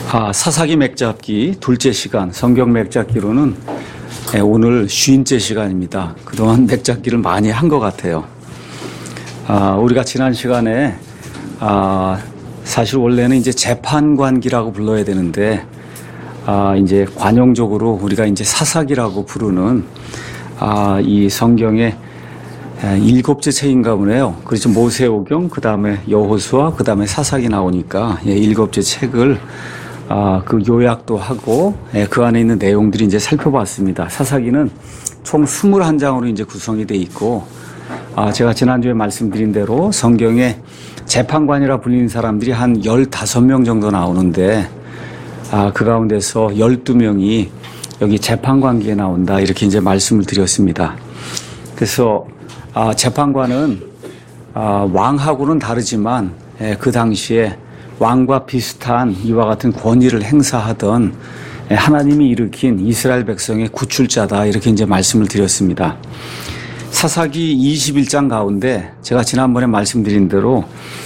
사사기 맥잡기 둘째 시간, 성경 맥잡기로는 오늘 50째 시간입니다. 그동안 맥잡기를 많이 한 것 같아요. 우리가 지난 시간에 사실 원래는 이제 재판관기라고 불러야 되는데 이제 관용적으로 우리가 이제 사사기라고 부르는 이 성경의 7째 책인가 보네요. 그렇죠. 모세오경, 그 다음에 여호수아, 그 다음에 사사기 나오니까 7째 책을 그 요약도 하고 그 안에 있는 내용들이 이제 살펴봤습니다. 사사기는 총 21장으로 이제 구성이 돼 있고 제가 지난주에 말씀드린 대로 성경에 재판관이라 불리는 사람들이 한 15명 정도 나오는데 그 가운데서 12명이 여기 재판관기에 나온다 이렇게 이제 말씀을 드렸습니다. 그래서 재판관은 왕하고는 다르지만 그 당시에 왕과 비슷한 이와 같은 권위를 행사하던 하나님이 일으킨 이스라엘 백성의 구출자다 이렇게 이제 말씀을 드렸습니다. 사사기 21장 가운데 제가 지난번에 말씀드린 대로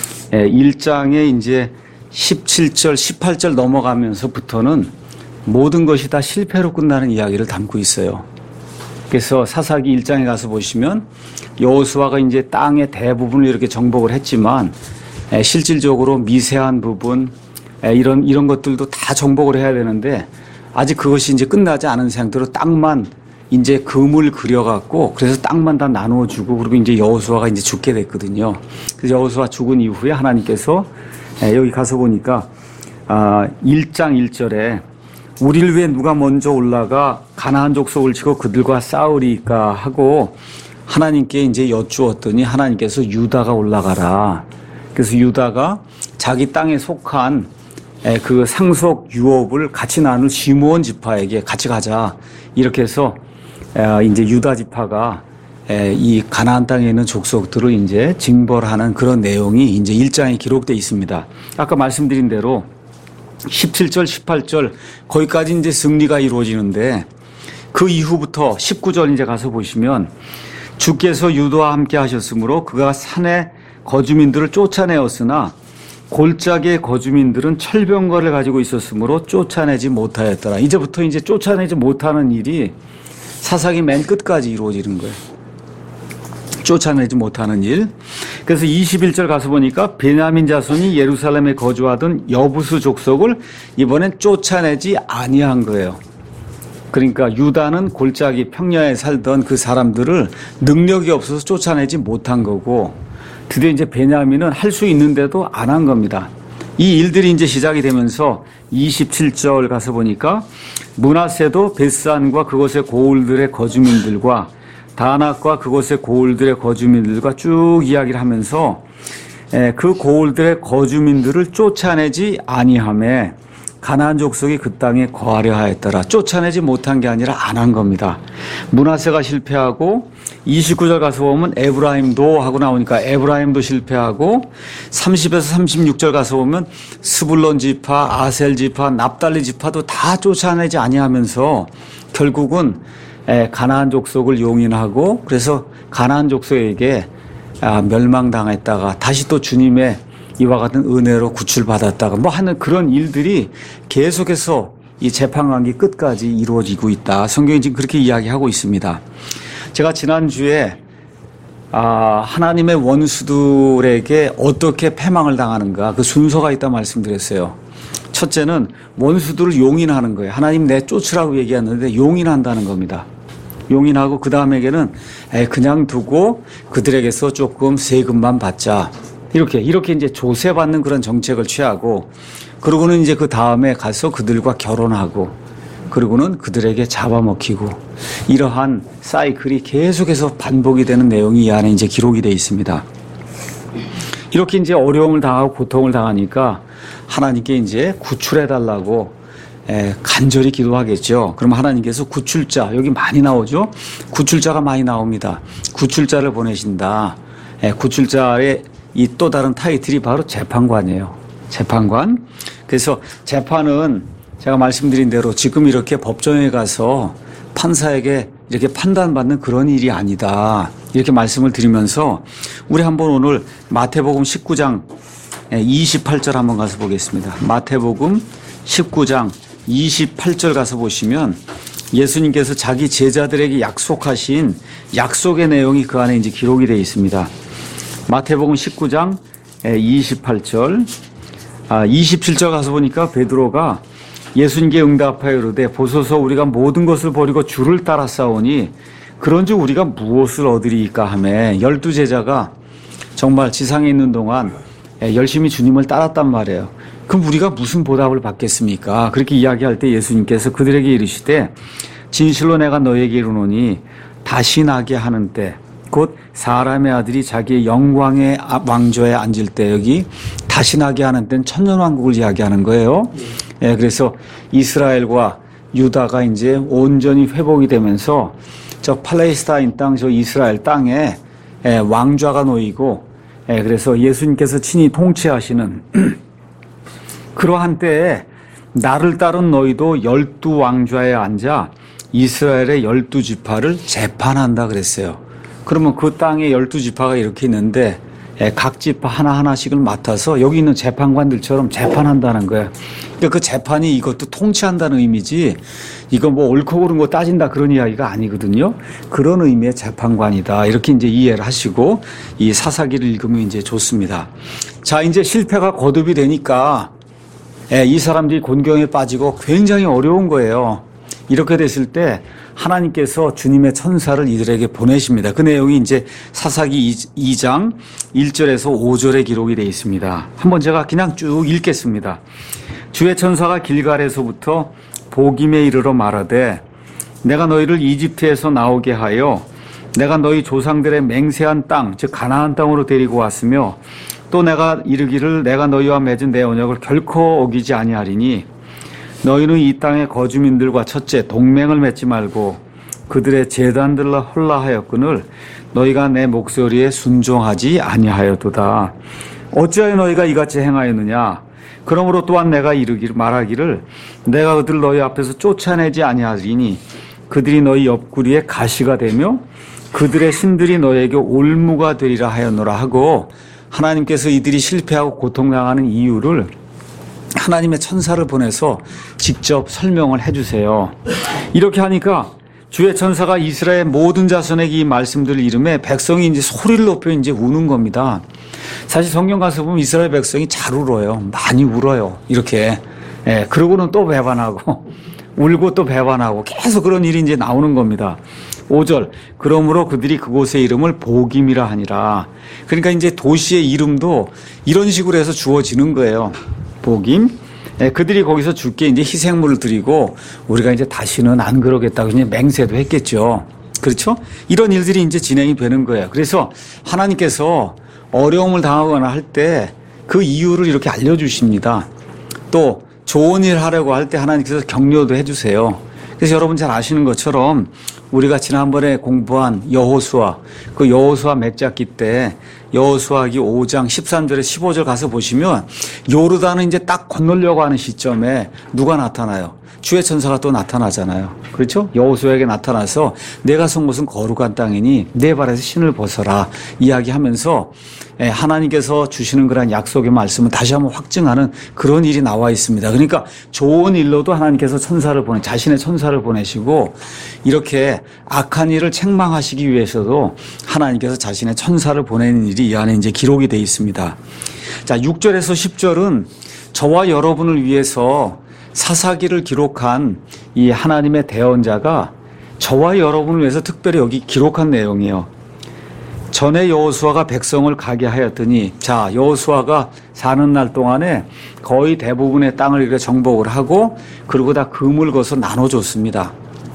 1장에 이제 17절, 18절 넘어가면서부터는 모든 것이 다 실패로 끝나는 이야기를 담고 있어요. 그래서 사사기 1장에 가서 보시면 여호수아가 이제 땅의 대부분을 이렇게 정복을 했지만 실질적으로 미세한 부분 이런 것들도 다 정복을 해야 되는데 아직 그것이 이제 끝나지 않은 상태로 땅만 이제 금을 그려갖고 그래서 땅만 다 나누어주고 그리고 이제 여호수아가 이제 죽게 됐거든요. 그래서 여호수아 죽은 이후에 하나님께서 여기 가서 보니까 1장 1절에 우리를 위해 누가 먼저 올라가 가나안 족속을 치고 그들과 싸우리까 하고 하나님께 이제 여쭈었더니 하나님께서 유다가 올라가라. 그래서 유다가 자기 땅에 속한 그 상속 유업을 같이 나눌 시므온 지파에게 같이 가자. 이렇게 해서 이제 유다 지파가 이 가나안 땅에 있는 족속들을 이제 징벌하는 그런 내용이 이제 1장에 기록되어 있습니다. 아까 말씀드린 대로 17절, 18절 거기까지 이제 승리가 이루어지는데 그 이후부터 19절 이제 가서 보시면 주께서 유다와 함께 하셨으므로 그가 산의 거주민들을 쫓아내었으나 골짜기의 거주민들은 철병거를 가지고 있었으므로 쫓아내지 못하였더라. 이제부터 이제 쫓아내지 못하는 일이 사사기 맨 끝까지 이루어지는 거예요. 쫓아내지 못하는 일. 그래서 21절 가서 보니까 베냐민 자손이 예루살렘에 거주하던 여부수 족속을 이번엔 쫓아내지 아니한 거예요. 그러니까 유다는 골짜기 평야에 살던 그 사람들을 능력이 없어서 쫓아내지 못한 거고 드디어 이제 베냐민은 할 수 있는데도 안 한 겁니다. 이 일들이 이제 시작이 되면서 27절 가서 보니까 므낫세도 벳산과 그곳의 고을들의 거주민들과 다낙과 그곳의 고을들의 거주민들과 쭉 이야기를 하면서 그 고을들의 거주민들을 쫓아내지 아니하매 가나안 족속이 그 땅에 거하려 하였더라. 쫓아내지 못한 게 아니라 안 한 겁니다. 므낫세가 실패하고 29절 가서 보면 에브라임도 하고 나오니까 에브라임도 실패하고 30에서 36절 가서 보면 스불론 지파, 아셀 지파, 납달리 지파도 다 쫓아내지 아니하면서 결국은 가나안 족속을 용인하고 그래서 가나안 족속에게 멸망당했다가 다시 또 주님의 이와 같은 은혜로 구출받았다가 뭐 하는 그런 일들이 계속해서 이 재판관기 끝까지 이루어지고 있다. 성경이 지금 그렇게 이야기하고 있습니다. 제가 지난주에 하나님의 원수들에게 어떻게 패망을 당하는가 그 순서가 있다 말씀드렸어요. 첫째는 원수들을 용인하는 거예요. 하나님 내쫓으라고 얘기했는데 용인한다는 겁니다. 용인하고 그 다음에게는 그냥 두고 그들에게서 조금 세금만 받자. 이렇게 이제 조세받는 그런 정책을 취하고 그러고는 이제 그 다음에 가서 그들과 결혼하고 그리고는 그들에게 잡아먹히고 이러한 사이클이 계속해서 반복이 되는 내용이 이 안에 이제 기록이 되어 있습니다. 이렇게 이제 어려움을 당하고 고통을 당하니까 하나님께 이제 구출해달라고 간절히 기도하겠죠. 그럼 하나님께서 구출자, 여기 많이 나오죠? 구출자가 많이 나옵니다. 구출자를 보내신다. 구출자의 이 또 다른 타이틀이 바로 재판관이에요. 재판관. 그래서 재판은 제가 말씀드린 대로 지금 이렇게 법정에 가서 판사에게 이렇게 판단받는 그런 일이 아니다. 이렇게 말씀을 드리면서 우리 한번 오늘 마태복음 19장 28절 한번 가서 보겠습니다. 마태복음 19장 28절 가서 보시면 예수님께서 자기 제자들에게 약속하신 약속의 내용이 그 안에 이제 기록이 되어 있습니다. 마태복음 19장 28절, 27절 가서 보니까 베드로가 예수님께 응답하여 이르되 보소서 우리가 모든 것을 버리고 주를 따라 싸우니 그런즉 우리가 무엇을 얻으리이까 하매 12제자가 정말 지상에 있는 동안 열심히 주님을 따랐단 말이에요. 그럼 우리가 무슨 보답을 받겠습니까? 그렇게 이야기할 때 예수님께서 그들에게 이르시되 진실로 내가 너에게 이르노니 다시 나게 하는 때 곧 사람의 아들이 자기의 영광의 왕좌에 앉을 때, 여기 다시 나게 하는 때는 천년왕국을 이야기하는 거예요. 예, 그래서 이스라엘과 유다가 이제 온전히 회복이 되면서 저 팔레스타인 땅, 저 이스라엘 땅에 왕좌가 놓이고, 그래서 예수님께서 친히 통치하시는 그러한 때에 나를 따른 너희도 12왕좌에 앉아 이스라엘의 12지파를 재판한다 그랬어요. 그러면 그 땅에 12지파가 이렇게 있는데 각 지파 하나하나씩을 맡아서 여기 있는 재판관들처럼 재판한다는 거예요. 그러니까 그 재판이 이것도 통치한다는 의미지 이거 뭐 옳고 그른 거 따진다 그런 이야기가 아니거든요. 그런 의미의 재판관이다. 이렇게 이제 이해를 하시고 이 사사기를 읽으면 이제 좋습니다. 자, 이제 실패가 거듭이 되니까 이 사람들이 곤경에 빠지고 굉장히 어려운 거예요. 이렇게 됐을 때 하나님께서 주님의 천사를 이들에게 보내십니다. 그 내용이 이제 사사기 2장 1절에서 5절에 기록이 되어 있습니다. 한번 제가 그냥 쭉 읽겠습니다. 주의 천사가 길갈에서부터 보김에 이르러 말하되 내가 너희를 이집트에서 나오게 하여 내가 너희 조상들의 맹세한 땅, 즉 가나안 땅으로 데리고 왔으며 또 내가 이르기를 내가 너희와 맺은 내 언약을 결코 어기지 아니하리니 너희는 이 땅의 거주민들과 첫째 동맹을 맺지 말고 그들의 제단들로 헐라하였거늘 너희가 내 목소리에 순종하지 아니하였도다. 어찌하여 너희가 이같이 행하였느냐? 그러므로 또한 내가 말하기를 내가 그들을 너희 앞에서 쫓아내지 아니하리니 그들이 너희 옆구리에 가시가 되며 그들의 신들이 너희에게 올무가 되리라 하였노라 하고 하나님께서 이들이 실패하고 고통당하는 이유를 하나님의 천사를 보내서 직접 설명을 해주세요. 이렇게 하니까 주의 천사가 이스라엘 모든 자손에게 이 말씀들을 이름에 백성이 이제 소리를 높여 이제 우는 겁니다. 사실 성경 가서 보면 이스라엘 백성이 잘 울어요. 많이 울어요. 이렇게. 그러고는 또 배반하고 울고 또 배반하고 계속 그런 일이 이제 나오는 겁니다. 5절. 그러므로 그들이 그곳의 이름을 보김이라 하니라. 그러니까 이제 도시의 이름도 이런 식으로 해서 주어지는 거예요. 보김. 그들이 거기서 주께 이제 희생물을 드리고 우리가 이제 다시는 안 그러겠다고 이제 맹세도 했겠죠. 그렇죠? 이런 일들이 이제 진행이 되는 거예요. 그래서 하나님께서 어려움을 당하거나 할 때 그 이유를 이렇게 알려주십니다. 또 좋은 일 하려고 할 때 하나님께서 격려도 해주세요. 그래서 여러분 잘 아시는 것처럼 우리가 지난번에 공부한 여호수아, 그 여호수아 맺잡기 때 여호수아기 5장 13절에 15절 가서 보시면 요르단은 이제 딱 건너려고 하는 시점에 누가 나타나요? 주의 천사가 또 나타나잖아요. 그렇죠? 여호수아에게 나타나서 내가 선 곳은 거룩한 땅이니 내 발에서 신을 벗어라 이야기하면서 하나님께서 주시는 그런 약속의 말씀을 다시 한번 확증하는 그런 일이 나와 있습니다. 그러니까 좋은 일로도 하나님께서 자신의 천사를 보내시고 이렇게 악한 일을 책망하시기 위해서도 하나님께서 자신의 천사를 보내는 일이 이 안에 이제 기록이 되어 있습니다. 자, 6절에서 10절은 저와 여러분을 위해서 사사기를 기록한 이 하나님의 대언자가 저와 여러분을 위해서 특별히 여기 기록한 내용이에요. 전에 여호수아가 백성을 가게 하였더니 자, 여호수아가 사는 날 동안에 거의 대부분의 땅을 이렇게 정복을 하고 그리고 다 금을 거서 나눠줬습니다.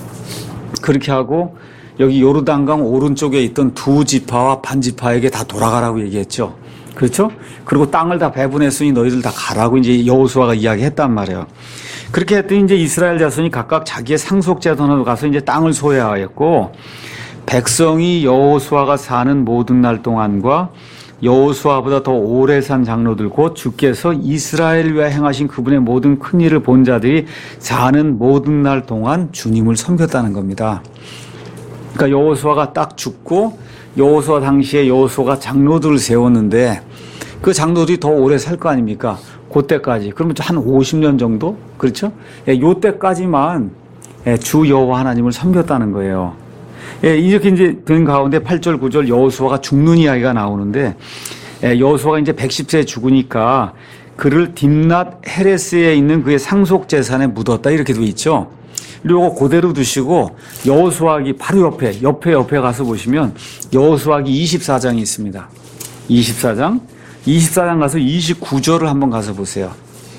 그렇게 하고 여기 요르단강 오른쪽에 있던 두 지파와 반 지파에게 다 돌아가라고 얘기했죠. 그렇죠? 그리고 땅을 다 배분했으니 너희들 다 가라고 이제 여호수아가 이야기했단 말이에요. 그렇게 했더니 이제 이스라엘 자손이 각각 자기의 상속자손으로 가서 이제 땅을 소유하였고 백성이 여호수아가 사는 모든 날 동안과 여호수아보다 더 오래 산 장로들 곧 주께서 이스라엘 위하여 행하신 그분의 모든 큰 일을 본 자들이 사는 모든 날 동안 주님을 섬겼다는 겁니다. 그러니까 여호수아가 딱 죽고 여호수아 당시에 여호수아가 장로들을 세웠는데 그 장로들이 더 오래 살 거 아닙니까? 그때까지. 그러면 한 50년 정도? 그렇죠? 예, 요때까지만 예, 주 여호와 하나님을 섬겼다는 거예요. 예, 이렇게 이제 된 가운데 8절, 9절 여호수아가 죽는 이야기가 나오는데 예, 여호수아가 이제 110세에 죽으니까 그를 딥낫 헤레스에 있는 그의 상속 재산에 묻었다 이렇게 돼 있죠. 그리고 그대로 두시고 여호수아기 바로 옆에 가서 보시면 여호수아기 24장이 있습니다. 24장 가서 29절을 한번 가서 보세요.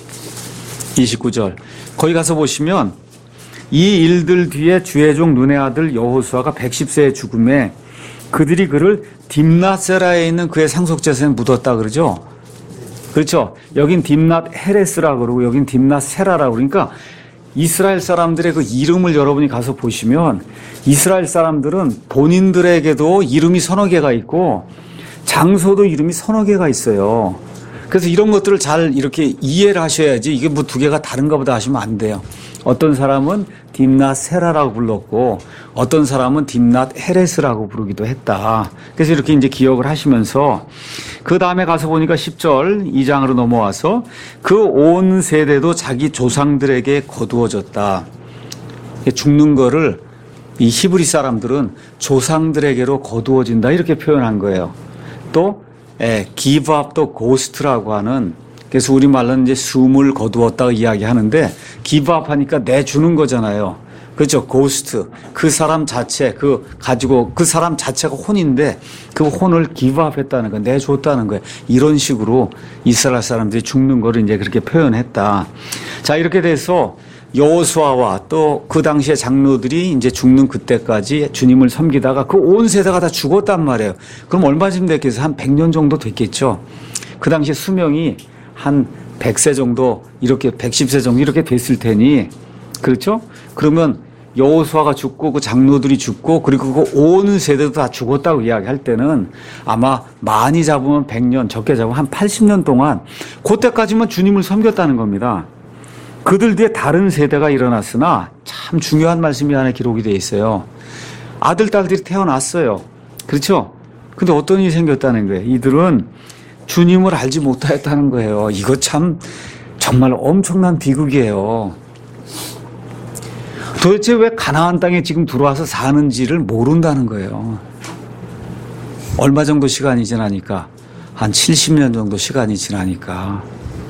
29절. 거기 가서 보시면 이 일들 뒤에 주의 종 눈의 아들 여호수아가 110세에 죽음에 그들이 그를 딥낫세라에 있는 그의 상속재산에 묻었다 그러죠. 그렇죠. 여긴 딥낫 헤레스라고 그러고 여긴 딥낫 세라라고 그러니까 이스라엘 사람들의 그 이름을 여러분이 가서 보시면 이스라엘 사람들은 본인들에게도 이름이 서너 개가 있고 장소도 이름이 서너 개가 있어요. 그래서 이런 것들을 잘 이렇게 이해를 하셔야지 이게 뭐 두 개가 다른가 보다 하시면 안 돼요. 어떤 사람은 딥낫 세라라고 불렀고 어떤 사람은 딥낫 헤레스라고 부르기도 했다. 그래서 이렇게 이제 기억을 하시면서 그 다음에 가서 보니까 10절 2장으로 넘어와서 그 온 세대도 자기 조상들에게 거두어졌다. 죽는 거를 이 히브리 사람들은 조상들에게로 거두어진다 이렇게 표현한 거예요. 또 give up the ghost라고 하는 그래서 우리말로는 이제 숨을 거두었다고 이야기하는데 give up 하니까 내주는 거잖아요. 그렇죠. ghost. 그 사람 자체 그 사람 자체가 혼인데 그 혼을 give up 했다는 거 내줬다는 거예요. 이런 식으로 이스라엘 사람들이 죽는 거를 이제 그렇게 표현했다. 자, 이렇게 돼서 여호수아와 또 그 당시의 장로들이 이제 죽는 그때까지 주님을 섬기다가 그 온 세대가 다 죽었단 말이에요. 그럼 얼마쯤 됐겠어요? 한 100년 정도 됐겠죠. 그 당시 수명이 한 100세 정도 이렇게 110세 정도 이렇게 됐을 테니 그렇죠? 그러면 여호수아가 죽고 그 장로들이 죽고 그리고 그 온 세대도 다 죽었다고 이야기할 때는 아마 많이 잡으면 100년 적게 잡으면 한 80년 동안 그때까지만 주님을 섬겼다는 겁니다. 그들 뒤에 다른 세대가 일어났으나 참 중요한 말씀이 하나 기록이 되어 있어요. 아들, 딸들이 태어났어요. 그렇죠? 근데 어떤 일이 생겼다는 거예요. 이들은 주님을 알지 못하였다는 거예요. 이거 참 정말 엄청난 비극이에요. 도대체 왜 가나안 땅에 지금 들어와서 사는지를 모른다는 거예요. 얼마 정도 시간이 지나니까 한 70년 정도 시간이 지나니까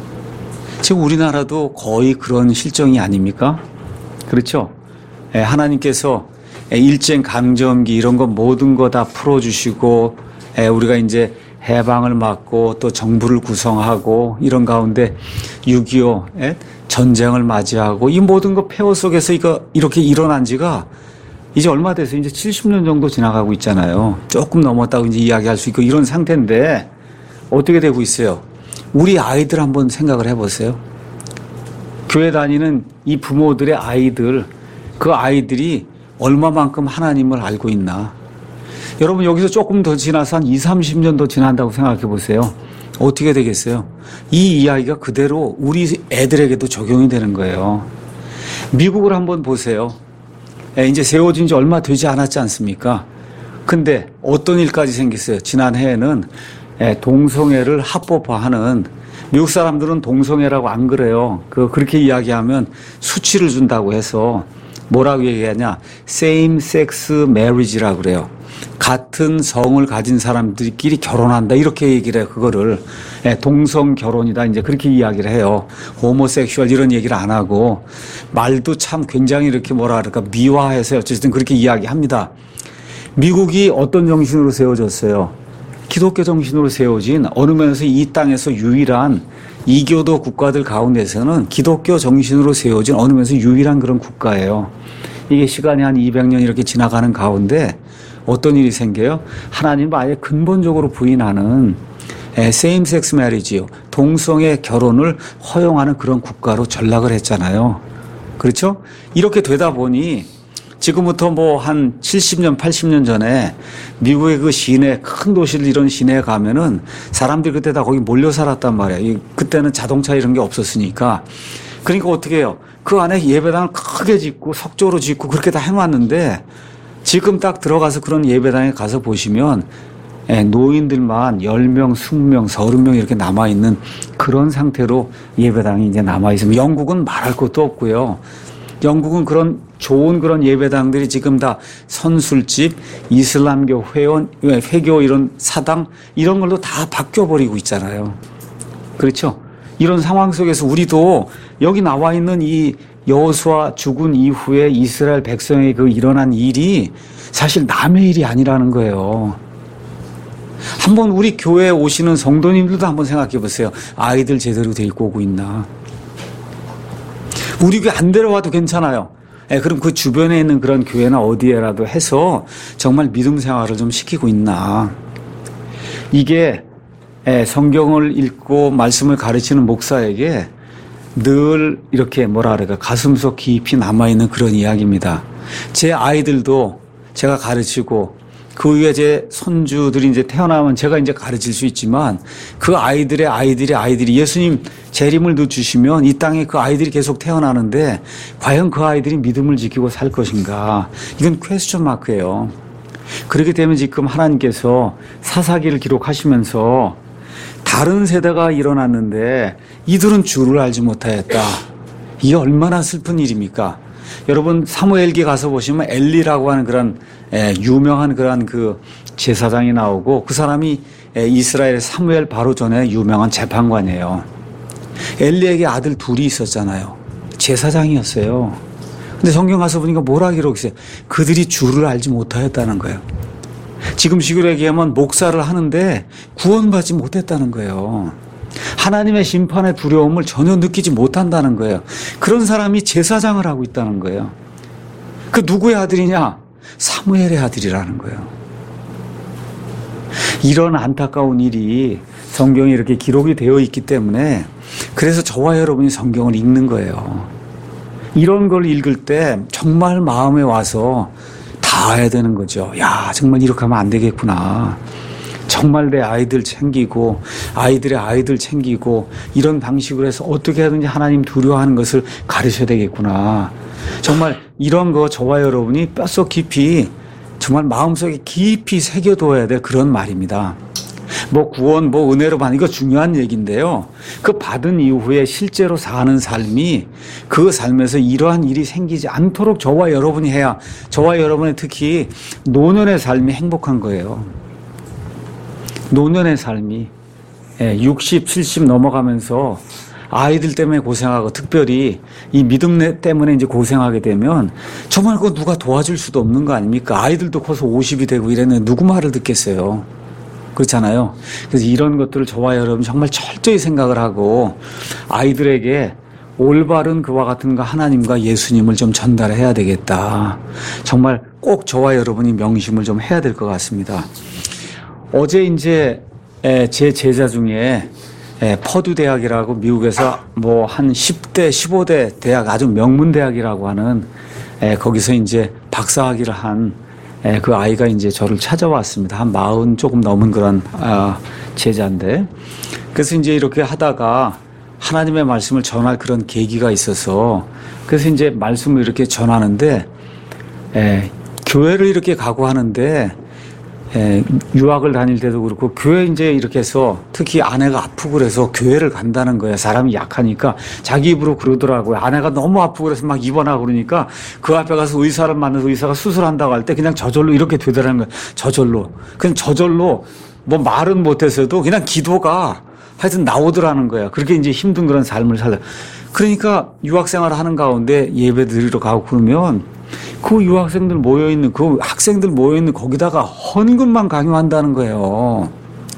지금 우리나라도 거의 그런 실정이 아닙니까? 그렇죠? 하나님께서 일제 강점기 이런 거 모든 거 다 풀어주시고 우리가 이제 해방을 막고 또 정부를 구성하고 이런 가운데 6.25 전쟁을 맞이하고 이 모든 거 폐허 속에서 이렇게 일어난 지가 이제 얼마 돼서 이제 70년 정도 지나가고 있잖아요. 조금 넘었다고 이제 이야기할 수 있고 이런 상태인데 어떻게 되고 있어요? 우리 아이들 한번 생각을 해보세요. 교회 다니는 이 부모들의 아이들, 그 아이들이 얼마만큼 하나님을 알고 있나. 여러분 여기서 조금 더 지나서 한 20, 30년 더 지난다고 생각해 보세요. 어떻게 되겠어요? 이 이야기가 그대로 우리 애들에게도 적용이 되는 거예요. 미국을 한번 보세요. 이제 세워진 지 얼마 되지 않았지 않습니까? 근데 어떤 일까지 생겼어요? 지난해에는 동성애를 합법화하는 미국 사람들은 동성애라고 안 그래요. 그렇게 이야기하면 수치를 준다고 해서 뭐라고 얘기하냐? same sex marriage라고 그래요. 같은 성을 가진 사람들끼리 결혼한다 이렇게 얘기를 해요. 그거를 동성 결혼이다 이제 그렇게 이야기를 해요. 호모섹슈얼 이런 얘기를 안 하고 말도 참 굉장히 이렇게 뭐라 그럴까 미화해서 어쨌든 그렇게 이야기합니다. 미국이 어떤 정신으로 세워졌어요? 기독교 정신으로 세워진 어느 면에서 이 땅에서 유일한 이교도 국가들 가운데서는 기독교 정신으로 세워진 어느 면에서 유일한 그런 국가예요. 이게 시간이 한 200년 이렇게 지나가는 가운데 어떤 일이 생겨요? 하나님 아예 근본적으로 부인하는 same sex marriage요. 동성애 결혼을 허용하는 그런 국가로 전락을 했잖아요. 그렇죠? 이렇게 되다 보니 지금부터 뭐 한 70년, 80년 전에 미국의 그 시내, 큰 도시를 이런 시내에 가면은 사람들이 그때 다 거기 몰려 살았단 말이에요. 그때는 자동차 이런 게 없었으니까. 그러니까 어떻게 해요? 그 안에 예배당을 크게 짓고 석조로 짓고 그렇게 다 해놨는데 지금 딱 들어가서 그런 예배당에 가서 보시면 노인들만 10명, 20명, 30명 이렇게 남아있는 그런 상태로 예배당이 이제 남아있습니다. 영국은 말할 것도 없고요. 영국은 그런 좋은 그런 예배당들이 지금 다 선술집, 이슬람교 회원, 회교 이런 사당 이런 걸로 다 바뀌어버리고 있잖아요. 그렇죠? 이런 상황 속에서 우리도 여기 나와 있는 이 여호수아 죽은 이후에 이스라엘 백성의 그 일어난 일이 사실 남의 일이 아니라는 거예요. 한번 우리 교회에 오시는 성도님들도 한번 생각해 보세요. 아이들 제대로 데리고 오고 있나? 우리 교회 안 데려와도 괜찮아요. 그럼 그 주변에 있는 그런 교회나 어디에라도 해서 정말 믿음 생활을 좀 시키고 있나? 이게 성경을 읽고 말씀을 가르치는 목사에게 늘 이렇게 뭐라 그럴까 가슴속 깊이 남아있는 그런 이야기입니다. 제 아이들도 제가 가르치고 그 위에 제 손주들이 이제 태어나면 제가 이제 가르칠 수 있지만 그 아이들의 아이들이 예수님 재림을 늦추시면 이 땅에 그 아이들이 계속 태어나는데 과연 그 아이들이 믿음을 지키고 살 것인가? 이건 퀘스천 마크예요. 그렇기 때문에 지금 하나님께서 사사기를 기록하시면서 다른 세대가 일어났는데 이들은 주를 알지 못하였다. 이게 얼마나 슬픈 일입니까? 여러분 사무엘기 가서 보시면 엘리라고 하는 그런 유명한 그런 그 제사장이 나오고 그 사람이 이스라엘 사무엘 바로 전에 유명한 재판관이에요. 엘리에게 아들 둘이 있었잖아요. 제사장이었어요. 근데 성경 가서 보니까 뭐라 기록했어요? 그들이 주를 알지 못하였다는 거예요. 지금 식으로 얘기하면 목사를 하는데 구원받지 못했다는 거예요. 하나님의 심판의 두려움을 전혀 느끼지 못한다는 거예요. 그런 사람이 제사장을 하고 있다는 거예요. 그 누구의 아들이냐? 사무엘의 아들이라는 거예요. 이런 안타까운 일이 성경에 이렇게 기록이 되어 있기 때문에 그래서 저와 여러분이 성경을 읽는 거예요. 이런 걸 읽을 때 정말 마음에 와서 닿아야 되는 거죠. 야, 정말 이렇게 하면 안 되겠구나. 정말 내 아이들 챙기고 아이들의 아이들 챙기고 이런 방식으로 해서 어떻게 하든지 하나님 두려워하는 것을 가르쳐야 되겠구나. 정말 이런 거 저와 여러분이 뼛속 깊이 정말 마음속에 깊이 새겨둬야 될 그런 말입니다. 뭐 구원, 뭐 은혜로 받는 이거 중요한 얘기인데요. 그 받은 이후에 실제로 사는 삶이 그 삶에서 이러한 일이 생기지 않도록 저와 여러분이 해야 저와 여러분의 특히 노년의 삶이 행복한 거예요. 노년의 삶이 60, 70 넘어가면서 아이들 때문에 고생하고 특별히 이 믿음 때문에 이제 고생하게 되면 정말 그거 누가 도와줄 수도 없는 거 아닙니까? 아이들도 커서 50이 되고 이랬는데 누구 말을 듣겠어요? 그렇잖아요. 그래서 이런 것들을 저와 여러분 정말 철저히 생각을 하고 아이들에게 올바른 그와 같은 거 하나님과 예수님을 좀 전달해야 되겠다. 정말 꼭 저와 여러분이 명심을 좀 해야 될 것 같습니다. 어제 이제 제 제자 중에 퍼듀 대학이라고 미국에서 뭐 한 10대, 15대 대학 아주 명문 대학이라고 하는 거기서 이제 박사학위를 한 그 아이가 이제 저를 찾아왔습니다. 한 40 조금 넘은 그런 제자인데 그래서 이제 이렇게 하다가 하나님의 말씀을 전할 그런 계기가 있어서 그래서 이제 말씀을 이렇게 전하는데 교회를 이렇게 가고 하는데 유학을 다닐 때도 그렇고 교회 이제 이렇게 해서 특히 아내가 아프고 그래서 교회를 간다는 거예요. 사람이 약하니까 자기 입으로 그러더라고요. 아내가 너무 아프고 그래서 막 입원하고 그러니까 그 앞에 가서 의사를 만나서 의사가 수술한다고 할 때 그냥 저절로 이렇게 되더라는 거예요. 저절로. 그냥 저절로 뭐 말은 못해서도 그냥 기도가 하여튼 나오더라는 거예요. 그렇게 이제 힘든 그런 삶을 살려. 그러니까 유학생활을 하는 가운데 예배 드리러 가고 그러면 그 유학생들 모여있는, 그 학생들 모여있는 거기다가 헌금만 강요한다는 거예요.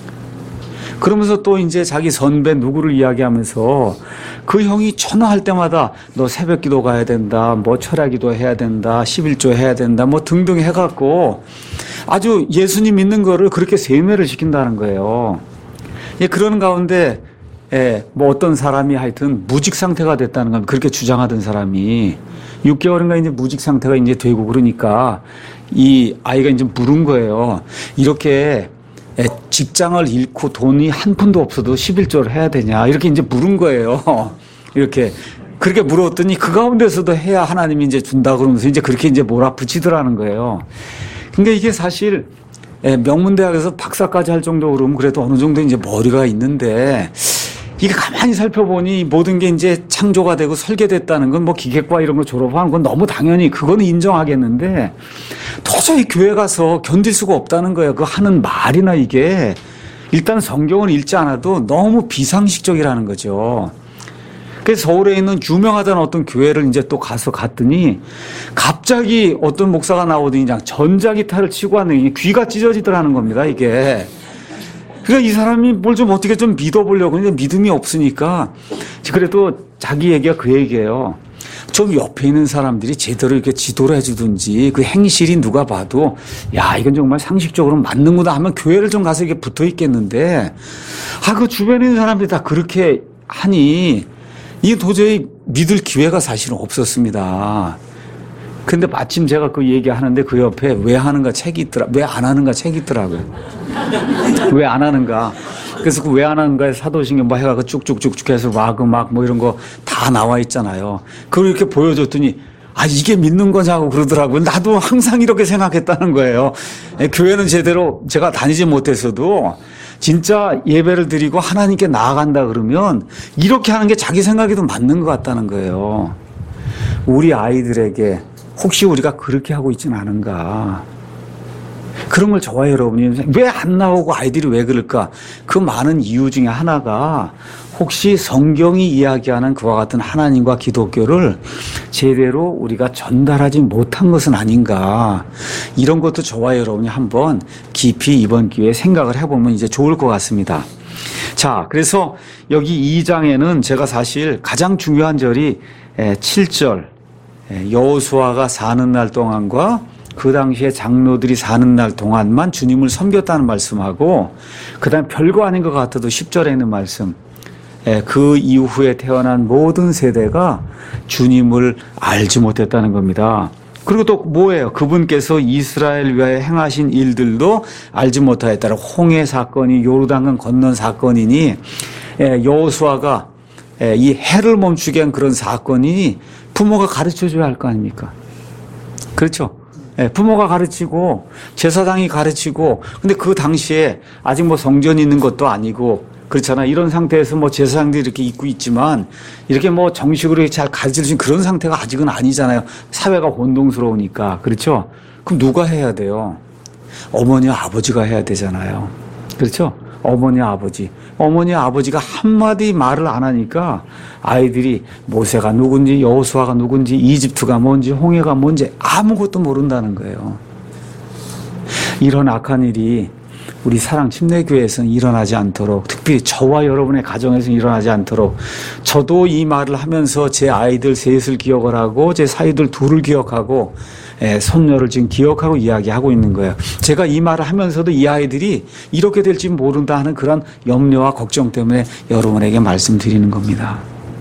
그러면서 또 이제 자기 선배 누구를 이야기하면서 그 형이 전화할 때마다 너 새벽 기도 가야 된다, 뭐 철야 기도 해야 된다, 11조 해야 된다, 뭐 등등 해갖고 아주 예수님 믿는 거를 그렇게 세뇌를 시킨다는 거예요. 예, 그런 가운데 뭐 어떤 사람이 하여튼 무직 상태가 됐다는 겁니다. 그렇게 주장하던 사람이 6개월인가 이제 무직 상태가 이제 되고 그러니까 이 아이가 이제 물은 거예요. 이렇게 직장을 잃고 돈이 한 푼도 없어도 11조를 해야 되냐. 이렇게 이제 물은 거예요. 이렇게. 그렇게 물었더니 그 가운데서도 해야 하나님이 이제 준다 그러면서 이제 그렇게 이제 몰아붙이더라는 거예요. 그러니까 이게 사실 명문대학에서 박사까지 할 정도 그러면 그래도 어느 정도 이제 머리가 있는데 이게 가만히 살펴보니 모든 게 이제 창조가 되고 설계됐다는 건 뭐 기계과 이런 거 졸업한 건 너무 당연히 그거는 인정하겠는데 도저히 교회 가서 견딜 수가 없다는 거예요. 그 하는 말이나 이게 일단 성경을 읽지 않아도 너무 비상식적이라는 거죠. 그래서 서울에 있는 유명하다는 어떤 교회를 이제 또 갔더니 갑자기 어떤 목사가 나오더니 그냥 전자기타를 치고 왔는데 귀가 찢어지더라는 겁니다, 이게. 그러니까 이 사람이 뭘 좀 어떻게 좀 믿어보려고 했는데 믿음이 없으니까 그래도 자기 얘기가 그 얘기예요. 좀 옆에 있는 사람들이 제대로 이렇게 지도를 해주든지 그 행실이 누가 봐도 야, 이건 정말 상식적으로 맞는구나 하면 교회를 좀 가서 이렇게 붙어 있겠는데 그 주변에 있는 사람들이 다 그렇게 하니 이게 도저히 믿을 기회가 사실은 없었습니다. 근데 마침 제가 그 얘기하는데 그 옆에 왜 하는가 책이 있더라. 왜 안 하는가 책이 있더라고요. 왜 안 하는가. 그래서 그 왜 안 하는가에 사도신경 뭐 해가지고 쭉쭉쭉쭉 해서 막 뭐 이런 거 다 나와 있잖아요. 그걸 이렇게 보여줬더니 이게 믿는 거냐고 그러더라고요. 나도 항상 이렇게 생각했다는 거예요. 교회는 제대로 제가 다니지 못했어도 진짜 예배를 드리고 하나님께 나아간다 그러면 이렇게 하는 게 자기 생각에도 맞는 것 같다는 거예요. 우리 아이들에게 혹시 우리가 그렇게 하고 있지는 않은가. 그런 걸 저와 여러분이 왜 안 나오고 아이들이 왜 그럴까. 그 많은 이유 중에 하나가 혹시 성경이 이야기하는 그와 같은 하나님과 기독교를 제대로 우리가 전달하지 못한 것은 아닌가. 이런 것도 저와 여러분이 한번 깊이 이번 기회에 생각을 해보면 이제 좋을 것 같습니다. 자, 그래서 여기 2장에는 제가 사실 가장 중요한 절이 7절 여호수아가 사는 날 동안과 그 당시에 장로들이 사는 날 동안만 주님을 섬겼다는 말씀하고 그다음 별거 아닌 것 같아도 10절에 있는 말씀 그 이후에 태어난 모든 세대가 주님을 알지 못했다는 겁니다. 그리고 또 뭐예요? 그분께서 이스라엘 위하여 행하신 일들도 알지 못하였다라. 홍해 사건이 요르단강 건넌 사건이니 여호수아가 이 해를 멈추게 한 그런 사건이 부모가 가르쳐줘야 할 거 아닙니까? 그렇죠? 부모가 가르치고 제사장이 가르치고 근데 그 당시에 아직 뭐 성전이 있는 것도 아니고 그렇잖아. 이런 상태에서 뭐 제사장들이 이렇게 입고 있지만 이렇게 뭐 정식으로 잘 가르칠 수 있는 그런 상태가 아직은 아니잖아요. 사회가 혼동스러우니까. 그렇죠? 그럼 누가 해야 돼요? 어머니와 아버지가 해야 되잖아요. 그렇죠? 어머니와 아버지. 어머니와 아버지가 한마디 말을 안 하니까 아이들이 모세가 누군지 여호수아가 누군지 이집트가 뭔지 홍해가 뭔지 아무것도 모른다는 거예요. 이런 악한 일이 우리 사랑 침례교회에서는 일어나지 않도록 특별히 저와 여러분의 가정에서는 일어나지 않도록 저도 이 말을 하면서 제 아이들 셋을 기억을 하고 제 사위들 둘을 기억하고 손녀를 지금 기억하고 이야기하고 있는 거예요. 제가 이 말을 하면서도 이 아이들이 이렇게 될지 모른다 하는 그런 염려와 걱정 때문에 여러분에게 말씀드리는 겁니다.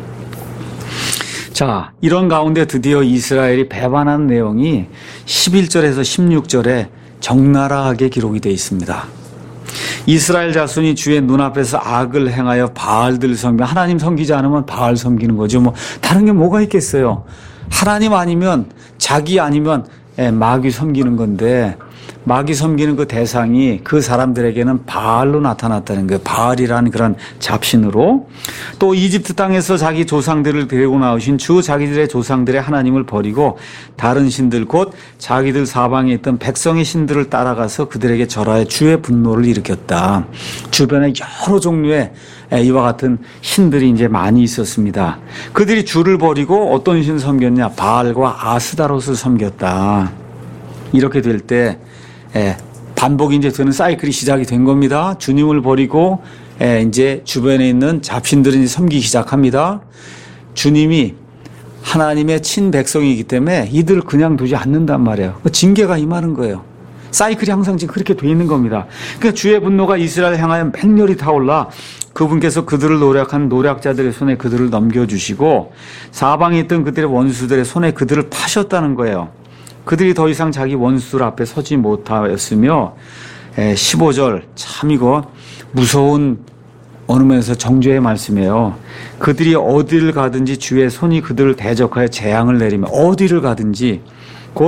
자, 이런 가운데 드디어 이스라엘이 배반한 내용이 11절에서 16절에 적나라하게 기록이 되어 있습니다. 이스라엘 자손이 주의 눈앞에서 악을 행하여 바알들 섬겨 하나님 섬기지 않으면 바알 섬기는 거죠. 뭐 다른 게 뭐가 있겠어요. 하나님 아니면 자기 아니면 마귀 섬기는 건데 마귀 섬기는 그 대상이 그 사람들에게는 바알로 나타났다는 거예요. 바알이라는 그런 잡신으로. 또 이집트 땅에서 자기 조상들을 데리고 나오신 주 자기들의 조상들의 하나님을 버리고 다른 신들 곧 자기들 사방에 있던 백성의 신들을 따라가서 그들에게 절하여 주의 분노를 일으켰다. 주변에 여러 종류의 이와 같은 신들이 이제 많이 있었습니다. 그들이 주를 버리고 어떤 신 섬겼냐? 바알과 아스다롯을 섬겼다. 이렇게 될 때 반복이 이제 되는 사이클이 시작이 된 겁니다. 주님을 버리고 이제 주변에 있는 잡신들은 섬기기 시작합니다. 주님이 하나님의 친백성이기 때문에 이들을 그냥 두지 않는단 말이에요. 징계가 임하는 거예요. 사이클이 항상 지금 그렇게 돼 있는 겁니다. 그러니까 주의 분노가 이스라엘 향하여 맹렬히 타올라 그분께서 그들을 노력한 노략자들의 손에 그들을 넘겨주시고 사방에 있던 그들의 원수들의 손에 그들을 파셨다는 거예요. 그들이 더 이상 자기 원수들 앞에 서지 못하였으며 15절 참 이거 무서운 어느 면에서 정죄의 말씀이에요. 그들이 어디를 가든지 주의 손이 그들을 대적하여 재앙을 내리며 어디를 가든지 곧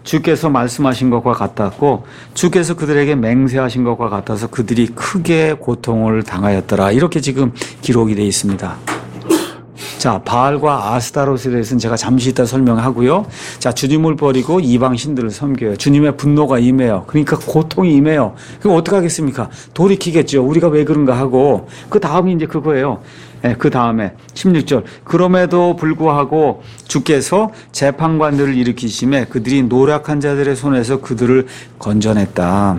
주께서 말씀하신 것과 같았고 주께서 그들에게 맹세하신 것과 같아서 그들이 크게 고통을 당하였더라. 이렇게 지금 기록이 되어 있습니다. 자, 바알과 아스타롯에 대해서는 제가 잠시 이따 설명하고요. 자, 주님을 버리고 이방 신들을 섬겨요. 주님의 분노가 임해요. 그러니까 고통이 임해요. 그럼 어떻게 하겠습니까? 돌이키겠죠. 우리가 왜 그런가 하고. 그 다음이 이제 그거예요. 네, 그 다음에 16절. 그럼에도 불구하고 주께서 재판관들을 일으키심에 그들이 노력한 자들의 손에서 그들을 건져냈다.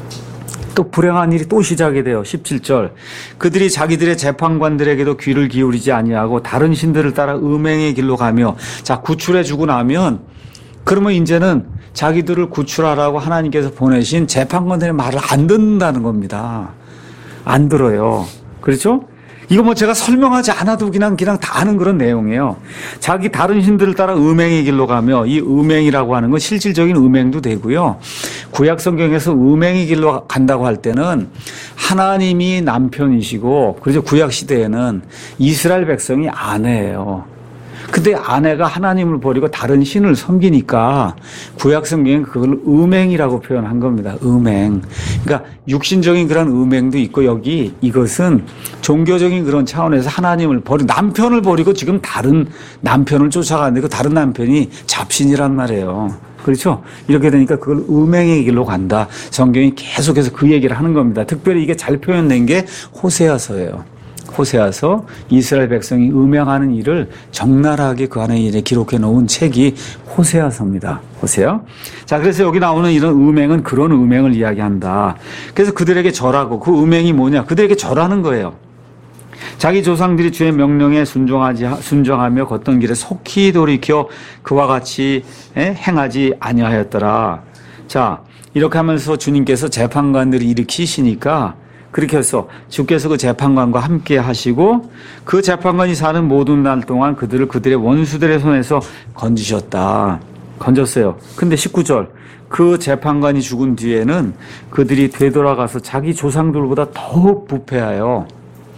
또 불행한 일이 또 시작이 돼요. 17절. 그들이 자기들의 재판관들에게도 귀를 기울이지 아니하고 다른 신들을 따라 음행의 길로 가며, 자, 구출해 주고 나면 그러면 이제는 자기들을 구출하라고 하나님께서 보내신 재판관들의 말을 안 듣는다는 겁니다. 안 들어요. 그렇죠? 이거 뭐 제가 설명하지 않아도 그냥 다 아는 그런 내용이에요. 자기 다른 신들을 따라 음행의 길로 가며, 이 음행이라고 하는 건 실질적인 음행도 되고요. 구약 성경에서 음행의 길로 간다고 할 때는 하나님이 남편이시고, 그래서 구약 시대에는 이스라엘 백성이 아내예요. 근데 아내가 하나님을 버리고 다른 신을 섬기니까 구약 성경은 그걸 음행이라고 표현한 겁니다. 음행. 그러니까 육신적인 그런 음행도 있고, 여기 이것은 종교적인 그런 차원에서 하나님을 버리고 남편을 버리고 지금 다른 남편을 쫓아가는데 그 다른 남편이 잡신이란 말이에요. 그렇죠? 이렇게 되니까 그걸 음행의 길로 간다. 성경이 계속해서 그 얘기를 하는 겁니다. 특별히 이게 잘 표현된 게 호세아서예요. 호세아서, 이스라엘 백성이 음행하는 일을 적나라하게 그 안에 이제 기록해 놓은 책이 호세아서입니다. 호세아. 자, 그래서 여기 나오는 이런 음행은 그런 음행을 이야기한다. 그래서 그들에게 절하고, 그 음행이 뭐냐? 그들에게 절하는 거예요. 자기 조상들이 주의 명령에 순종하며 걷던 길에 속히 돌이켜 그와 같이 행하지 아니하였더라. 자, 이렇게 하면서 주님께서 재판관들을 일으키시니까, 그렇게 해서 주께서 그 재판관과 함께 하시고 그 재판관이 사는 모든 날 동안 그들을 그들의 원수들의 손에서 건지셨다. 건졌어요. 근데 19절. 그 재판관이 죽은 뒤에는 그들이 되돌아가서 자기 조상들보다 더욱 부패하여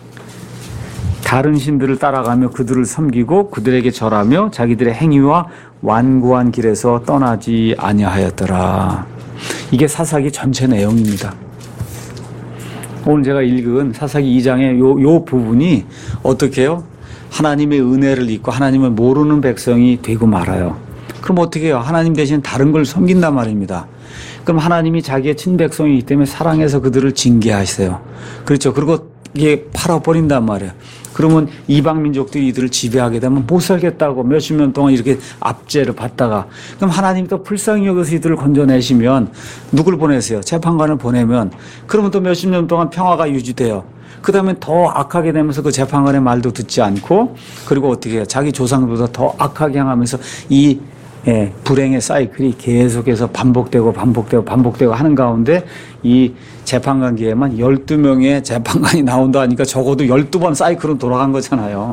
다른 신들을 따라가며 그들을 섬기고 그들에게 절하며 자기들의 행위와 완고한 길에서 떠나지 아니하였더라. 이게 사사기 전체 내용입니다. 오늘 제가 읽은 사사기 2장의 요 부분이 어떻게 해요? 하나님의 은혜를 잊고 하나님을 모르는 백성이 되고 말아요. 그럼 어떻게 해요? 하나님 대신 다른 걸 섬긴단 말입니다. 그럼 하나님이 자기의 친백성이기 때문에 사랑해서 그들을 징계하세요. 그렇죠. 그리고 이게 팔아버린단 말이에요. 그러면 이방 민족들이 이들을 지배하게 되면 못 살겠다고 몇십 년 동안 이렇게 압제를 받다가, 그럼 하나님이 또 불쌍히 여기서 이들을 건져내시면 누굴 보내세요? 재판관을 보내면 그러면 또 몇십 년 동안 평화가 유지돼요. 그 다음에 더 악하게 되면서 그 재판관의 말도 듣지 않고, 그리고 어떻게 해요? 자기 조상보다 더 악하게 향하면서 이 불행의 사이클이 계속해서 반복되고 하는 가운데 이 재판관기에만 12명의 재판관이 나온다 하니까 적어도 12번 사이클은 돌아간 거잖아요.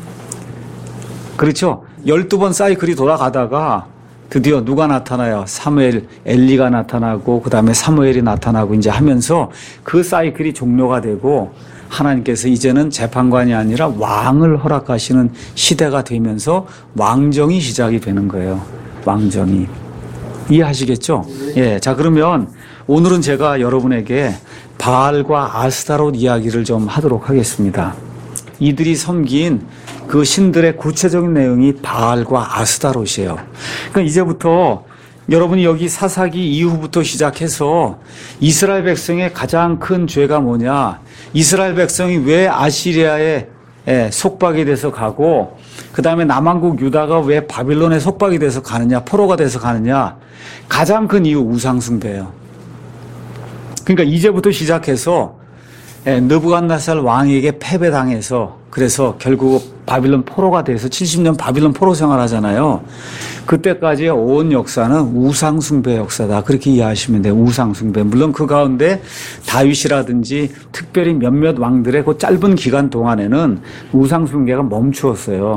그렇죠? 12번 사이클이 돌아가다가 드디어 누가 나타나요? 사무엘, 엘리가 나타나고 그 다음에 사무엘이 나타나고 이제 하면서 그 사이클이 종료가 되고 하나님께서 이제는 재판관이 아니라 왕을 허락하시는 시대가 되면서 왕정이 시작이 되는 거예요. 왕정이. 이해하시겠죠? 예. 자, 그러면 오늘은 제가 여러분에게 바알과 아스타롯 이야기를 좀 하도록 하겠습니다. 이들이 섬긴 그 신들의 구체적인 내용이 바알과 아스타롯이에요. 그러니까 이제부터 여러분이 여기 사사기 이후부터 시작해서 이스라엘 백성의 가장 큰 죄가 뭐냐? 이스라엘 백성이 왜 아시리아에 속박이 돼서 가고 그 다음에 남한국 유다가 왜 바빌론에 속박이 돼서 가느냐, 포로가 돼서 가느냐? 가장 큰 이유 우상숭배예요. 그러니까 이제부터 시작해서 느부갓네살 왕에게 패배당해서 그래서 결국 바빌론 포로가 돼서 70년 바빌론 포로 생활하잖아요. 그때까지의 온 역사는 우상숭배 역사다. 그렇게 이해하시면 돼요. 우상숭배. 물론 그 가운데 다윗이라든지 특별히 몇몇 왕들의 그 짧은 기간 동안에는 우상숭배가 멈추었어요.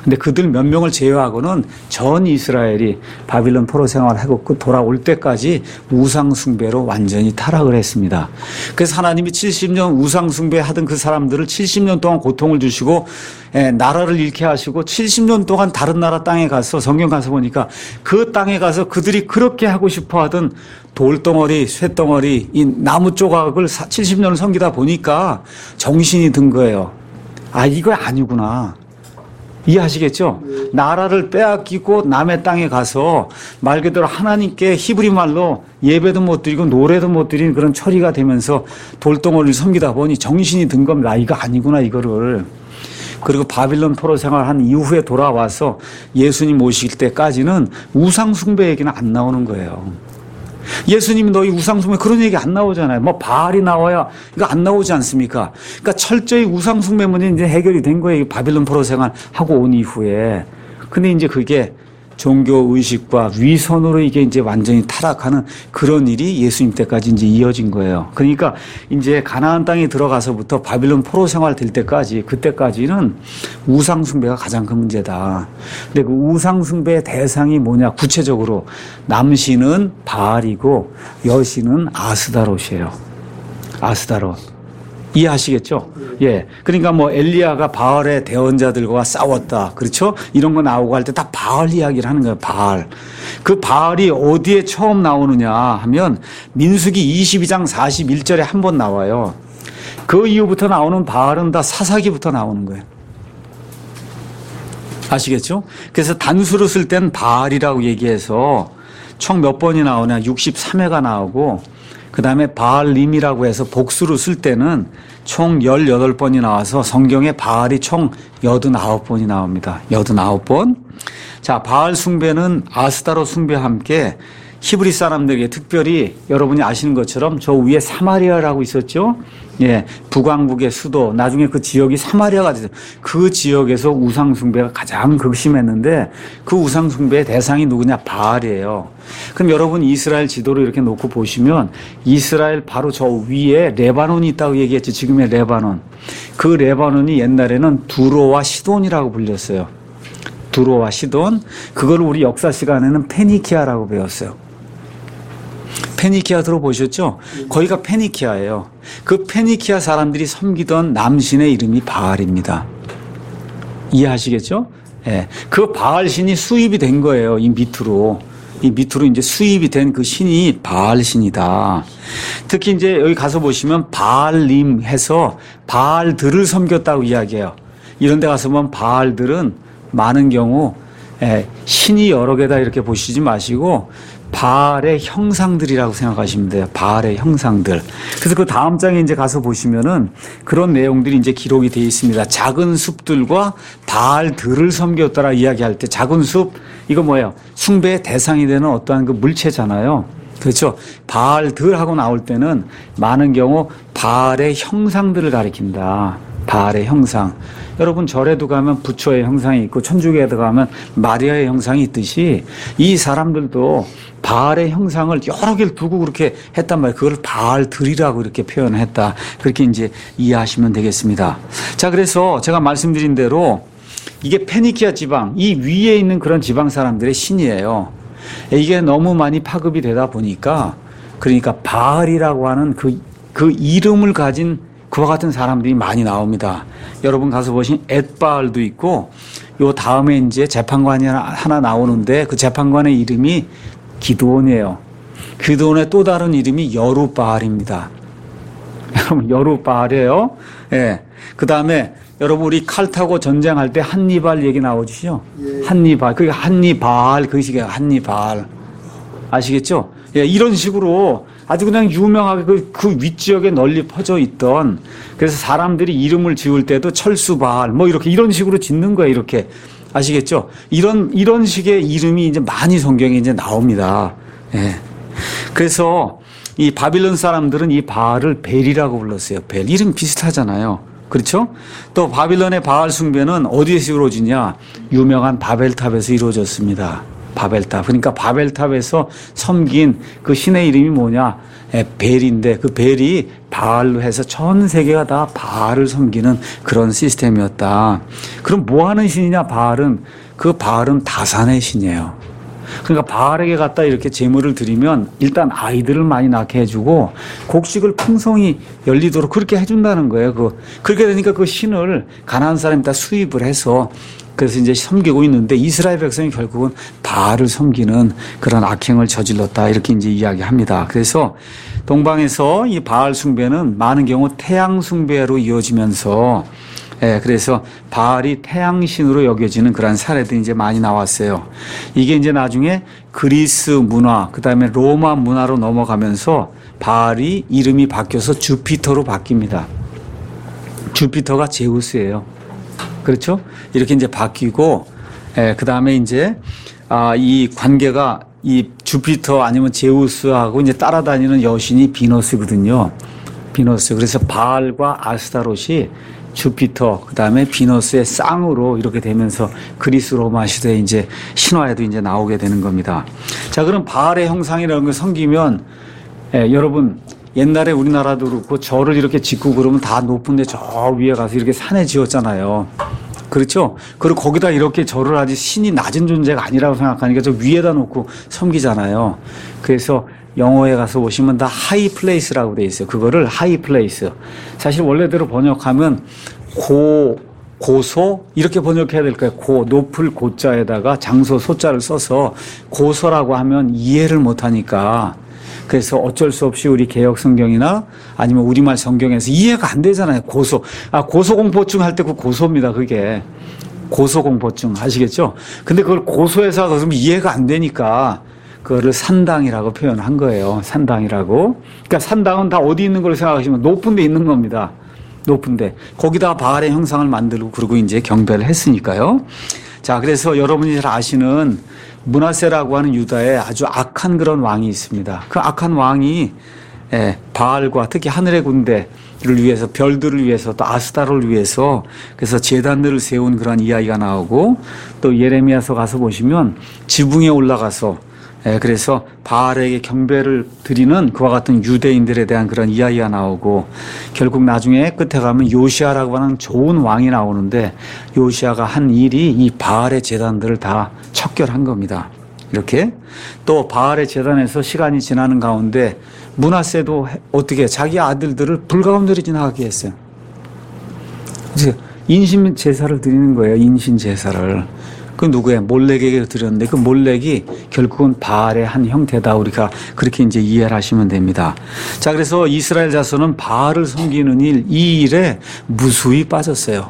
근데 그들 몇 명을 제외하고는 전 이스라엘이 바빌론 포로 생활하고 돌아올 때까지 우상숭배로 완전히 타락을 했습니다. 그래서 하나님이 70년 우상숭배하던 그 사람들을 70년 동안 고통을 주시고 나라를 잃게 하시고 70년 동안 다른 나라 땅에 가서 성경 가서 보니까 그 땅에 가서 그들이 그렇게 하고 싶어 하던 돌덩어리, 쇳덩어리, 이 나무 조각을 70년을 섬기다 보니까 정신이 든 거예요. 아, 이거 아니구나. 이해하시겠죠? 나라를 빼앗기고 남의 땅에 가서 말 그대로 하나님께 히브리 말로 예배도 못 드리고 노래도 못 드리는 그런 처리가 되면서 돌덩어리를 섬기다 보니 정신이 든 겁니다. 이거 아니구나, 이거를. 그리고 바빌론 포로 생활한 이후에 돌아와서 예수님 오실 때까지는 우상숭배 얘기는 안 나오는 거예요. 예수님이 너희 우상숭배 그런 얘기 안 나오잖아요. 뭐 바알이 나와야 이거 안 나오지 않습니까? 그러니까 철저히 우상숭배 문제는 이제 해결이 된 거예요. 바빌론 포로 생활하고 온 이후에. 근데 이제 그게 종교 의식과 위선으로 이게 이제 완전히 타락하는 그런 일이 예수님 때까지 이제 이어진 거예요. 그러니까 이제 가나안 땅에 들어가서부터 바빌론 포로 생활 될 때까지 그때까지는 우상숭배가 가장 큰 문제다. 근데 그 우상숭배의 대상이 뭐냐? 구체적으로 남신은 바알이고 여신은 아스다롯이에요. 아스다롯. 이해하시겠죠? 예. 그러니까 뭐 엘리야가 바알의 대언자들과 싸웠다. 그렇죠? 이런 거 나오고 할 때 다 바알 이야기를 하는 거예요. 바알. 그 바알이 어디에 처음 나오느냐 하면 민수기 22장 41절에 한 번 나와요. 그 이후부터 나오는 바알은 다 사사기부터 나오는 거예요. 아시겠죠? 그래서 단수로 쓸 땐 바알이라고 얘기해서 총 몇 번이 나오냐? 63회가 나오고 그 다음에 바알림이라고 해서 복수로 쓸 때는 총 18번이 나와서 성경에 바알이 총 89번이 나옵니다. 89번. 자, 바알 숭배는 아스타롯 숭배와 함께 히브리 사람들에게 특별히 여러분이 아시는 것처럼 저 위에 사마리아라고 있었죠? 예, 북왕국의 수도, 나중에 그 지역이 사마리아가 됐어요. 그 지역에서 우상숭배가 가장 극심했는데 그 우상숭배의 대상이 누구냐? 바알이에요. 그럼 여러분 이스라엘 지도를 이렇게 놓고 보시면 이스라엘 바로 저 위에 레바논이 있다고 얘기했죠. 지금의 레바논. 그 레바논이 옛날에는 두로와 시돈이라고 불렸어요. 두로와 시돈. 그걸 우리 역사 시간에는 페니키아라고 배웠어요. 페니키아 들어보셨죠? 거기가 페니키아예요. 그 페니키아 사람들이 섬기던 남신의 이름이 바알입니다. 이해하시겠죠? 예. 그 바알 신이 수입이 된 거예요. 이 밑으로 이제 수입이 된 그 신이 바알 신이다. 특히 이제 여기 가서 보시면 바알림 해서 바알들을 섬겼다고 이야기해요. 이런 데 가서 보면 바알들은 많은 경우 신이 여러 개다 이렇게 보시지 마시고 바알의 형상들이라고 생각하시면 돼요. 바알의 형상들. 그래서 그 다음 장에 이제 가서 보시면은 그런 내용들이 이제 기록이 되어 있습니다. 작은 숲들과 바알들을 섬겼더라 이야기할 때 작은 숲, 이거 뭐예요? 숭배의 대상이 되는 어떠한 그 물체잖아요. 그렇죠? 바알들 하고 나올 때는 많은 경우 바알의 형상들을 가리킨다. 바알의 형상. 여러분 절에도 가면 부처의 형상이 있고 천주교에도 가면 마리아의 형상이 있듯이 이 사람들도 바알의 형상을 여러 개를 두고 그렇게 했단 말이에요. 그걸 바알들이라고 이렇게 표현했다. 그렇게 이제 이해하시면 되겠습니다. 자, 그래서 제가 말씀드린 대로 이게 페니키아 지방, 이 위에 있는 그런 지방 사람들의 신이에요. 이게 너무 많이 파급이 되다 보니까 그러니까 바알이라고 하는 그 이름을 가진 그와 같은 사람들이 많이 나옵니다. 여러분 가서 보신 엣바알도 있고 요 다음에 이제 재판관이 하나 나오는데 그 재판관의 이름이 기드온이에요. 기드온의 또 다른 이름이 여룻바알입니다. 여러분 여룻바알이에요. 예. 그 다음에 여러분 우리 칼 타고 전쟁할 때 한니발 얘기 나오시죠? 예. 한니발. 그게 한니발 그 시기에 한니발. 아시겠죠? 예, 이런 식으로 아주 그냥 유명하게 그 윗지역에 널리 퍼져 있던, 그래서 사람들이 이름을 지을 때도 철수바알 뭐 이렇게 이런 식으로 짓는 거예요. 이렇게. 아시겠죠? 이런 식의 이름이 이제 많이 성경에 이제 나옵니다. 예. 그래서 이 바빌론 사람들은 이 바알을 벨이라고 불렀어요. 벨. 이름 비슷하잖아요. 그렇죠? 또 바빌론의 바알 숭배는 어디에서 이루어지냐? 유명한 바벨탑에서 이루어졌습니다. 바벨탑. 그러니까 바벨탑에서 섬긴 그 신의 이름이 뭐냐? 벨인데 그 벨이 바알로 해서 전 세계가 다 바알을 섬기는 그런 시스템이었다. 그럼 뭐 하는 신이냐? 바알은 그 바알은 다산의 신이에요. 그러니까 바알에게 갖다 이렇게 제물을 드리면 일단 아이들을 많이 낳게 해주고 곡식을 풍성히 열리도록 그렇게 해준다는 거예요. 그렇게 되니까 그 신을 가나안 사람이 다 수입을 해서 그래서 이제 섬기고 있는데 이스라엘 백성이 결국은 바알을 섬기는 그런 악행을 저질렀다 이렇게 이제 이야기합니다. 그래서 동방에서 이 바알 숭배는 많은 경우 태양 숭배로 이어지면서 그래서 바알이 태양신으로 여겨지는 그런 사례들이 이제 많이 나왔어요. 이게 이제 나중에 그리스 문화, 그 다음에 로마 문화로 넘어가면서 바알이 이름이 바뀌어서 주피터로 바뀝니다. 주피터가 제우스예요. 그렇죠? 이렇게 이제 바뀌고, 그 다음에 이제, 이 관계가 이 주피터 아니면 제우스하고 이제 따라다니는 여신이 비너스거든요. 비너스. 그래서 바알과 아스타롯이 주피터, 그 다음에 비너스의 쌍으로 이렇게 되면서 그리스 로마 시대에 이제 신화에도 이제 나오게 되는 겁니다. 자, 그럼 바알의 형상이라는 걸 섬기면, 여러분, 옛날에 우리나라도 그렇고 절을 이렇게 짓고 그러면 다 높은데 저 위에 가서 이렇게 산에 지었잖아요. 그렇죠? 그리고 거기다 이렇게 절을 하지 신이 낮은 존재가 아니라고 생각하니까 저 위에다 놓고 섬기잖아요. 그래서 영어에 가서 보시면 다 하이 플레이스라고 돼 있어요. 그거를 하이 플레이스. 사실 원래대로 번역하면 고소 이렇게 번역해야 될 거예요. 높을 고자에다가 장소 소자를 써서 고소라고 하면 이해를 못 하니까 그래서 어쩔 수 없이 우리 개역 성경이나 아니면 우리말 성경에서 이해가 안 되잖아요. 고소공포증 할 때 그 고소입니다. 그게 고소공포증 아시겠죠? 근데 그걸 고소해서 그러면 이해가 안 되니까 그거를 산당이라고 표현한 거예요. 산당이라고. 그러니까 산당은 다 어디 있는 걸 생각하시면 높은 데 있는 겁니다. 높은 데. 거기다 바알의 형상을 만들고 그러고 이제 경배를 했으니까요. 자, 그래서 여러분이 잘 아시는 므낫세라고 하는 유다에 아주 악한 그런 왕이 있습니다. 그 악한 왕이 바알과 특히 하늘의 군대를 위해서 별들을 위해서 또 아스타를 위해서 그래서 제단들을 세운 그런 이야기가 나오고 또 예레미야서 가서 보시면 지붕에 올라가서 그래서 바알에게 경배를 드리는 그와 같은 유대인들에 대한 그런 이야기가 나오고 결국 나중에 끝에 가면 요시아라고 하는 좋은 왕이 나오는데 요시아가 한 일이 이 바알의 제단들을 다 척결한 겁니다. 이렇게 또 바알의 제단에서 시간이 지나는 가운데 므낫세도 어떻게 자기 아들들을 불가운데로 지나가게 했어요. 그래서 인신 제사를 드리는 거예요. 인신 제사를. 그 누구의 몰렉에게 드렸는데 그 몰렉이 결국은 바알의 한 형태다. 우리가 그렇게 이제 이해를 하시면 됩니다. 자, 그래서 이스라엘 자손은 바알을 섬기는 이 일에 무수히 빠졌어요.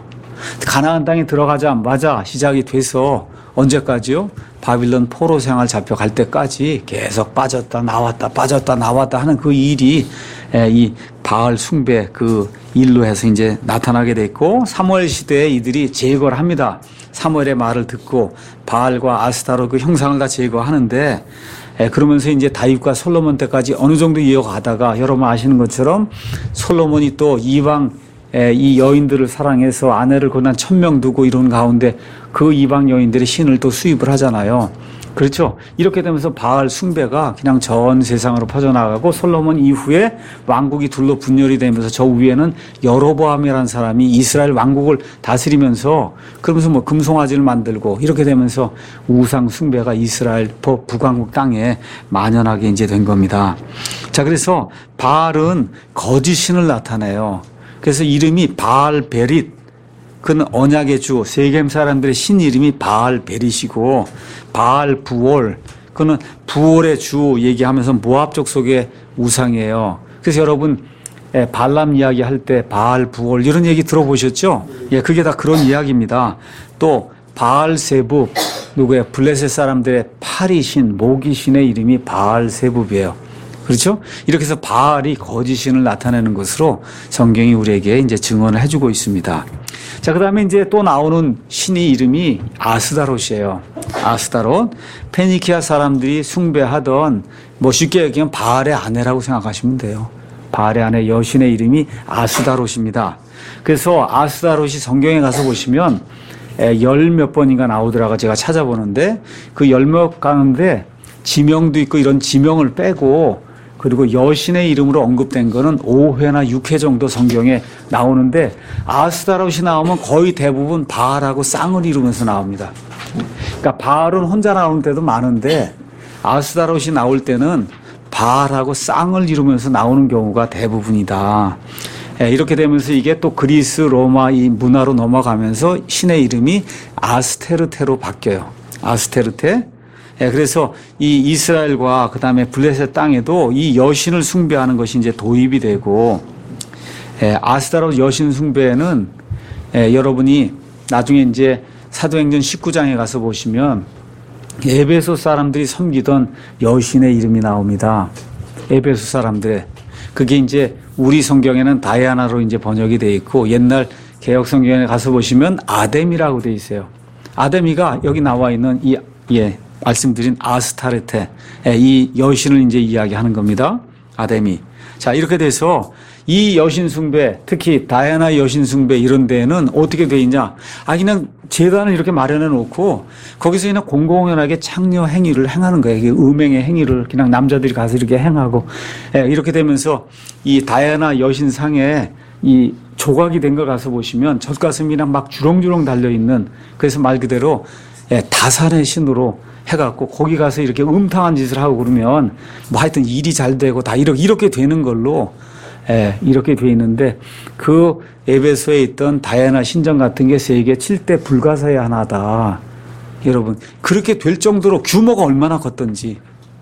가나안 땅에 들어가자마자 시작이 돼서 언제까지요? 바빌론 포로 생활 잡혀갈 때까지 계속 빠졌다 나왔다 빠졌다 나왔다 하는 그 일이 이 바알 숭배 그 일로 해서 이제 나타나게 됐고 사무엘 시대에 이들이 제거를 합니다. 사무엘의 말을 듣고 바알과 아스타로 그 형상을 다 제거하는데 그러면서 이제 다윗과 솔로몬 때까지 어느 정도 이어가다가 여러분 아시는 것처럼 솔로몬이 또 이방 이 여인들을 사랑해서 아내를 고난 1000명 두고 이런 가운데 그 이방 여인들의 신을 또 수입을 하잖아요. 그렇죠. 이렇게 되면서 바알 숭배가 그냥 전 세상으로 퍼져나가고 솔로몬 이후에 왕국이 둘로 분열이 되면서 저 위에는 여로보암이라는 사람이 이스라엘 왕국을 다스리면서 그러면서 뭐 금송아지를 만들고 이렇게 되면서 우상 숭배가 이스라엘 북왕국 땅에 만연하게 이제 된 겁니다. 자, 그래서 바알은 거짓 신을 나타내요. 그래서 이름이 바알 베릿. 그는 언약의 주, 세겜 사람들의 신 이름이 바알 베릿이고 바알 부올, 그는 부올의 주 얘기하면서 모압 족속의 우상이에요. 그래서 여러분 발람 이야기 할 때 바알 부올 이런 얘기 들어보셨죠? 예, 그게 다 그런 이야기입니다. 또 바알 세부, 누구예요? 블레셋 사람들의 파리신, 모기신의 이름이 바알 세부이에요. 그렇죠? 이렇게 해서 바알이 거짓신을 나타내는 것으로 성경이 우리에게 이제 증언을 해주고 있습니다. 자, 그 다음에 이제 또 나오는 신의 이름이 아스다롯이에요. 아스다롯. 페니키아 사람들이 숭배하던 뭐 쉽게 얘기하면 바알의 아내라고 생각하시면 돼요. 바알의 아내 여신의 이름이 아스다롯입니다. 그래서 아스다롯이 성경에 가서 보시면 열 몇 번인가 나오더라고 제가 찾아보는데 그 열 몇 가운데 지명도 있고 이런 지명을 빼고 그리고 여신의 이름으로 언급된 거는 5회나 6회 정도 성경에 나오는데 아스타롯이 나오면 거의 대부분 바알하고 쌍을 이루면서 나옵니다. 그러니까 바알은 혼자 나오는 때도 많은데 아스타롯이 나올 때는 바알하고 쌍을 이루면서 나오는 경우가 대부분이다. 이렇게 되면서 이게 또 그리스, 로마 이 문화로 넘어가면서 신의 이름이 아스테르테로 바뀌어요. 아스테르테. 그래서 이 이스라엘과 그다음에 블레셋 땅에도 이 여신을 숭배하는 것이 이제 도입이 되고 아스타롯 여신 숭배는 여러분이 나중에 이제 사도행전 19장에 가서 보시면 에베소 사람들이 섬기던 여신의 이름이 나옵니다. 에베소 사람들의 그게 이제 우리 성경에는 다이아나로 이제 번역이 돼 있고 옛날 개혁 성경에 가서 보시면 아데미라고 돼 있어요. 아데미가 여기 나와 있는 말씀드린 아스타르테 이 여신을 이제 이야기하는 겁니다. 아데미. 자, 이렇게 돼서 이 여신 숭배, 특히 다이아나 여신 숭배 이런 데는 어떻게 돼 있냐? 그냥 제단을 이렇게 마련해 놓고 거기서 그냥 공공연하게 창녀 행위를 행하는 거예요. 이게 음행의 행위를 그냥 남자들이 가서 이렇게 행하고 이렇게 되면서 이 다이아나 여신 상에 이 조각이 된 거 가서 보시면 젖가슴이랑 막 주렁주렁 달려 있는 그래서 말 그대로 다산의 신으로 해갖고 거기 가서 이렇게 음탕한 짓을 하고 그러면 뭐 하여튼 일이 잘 되고 다 이렇게 되는 걸로 이렇게 돼 있는데 그 에베소에 있던 다이아나 신전 같은 게 세계 7대 불가사의 하나다. 여러분 그렇게 될 정도로 규모가 얼마나 컸던지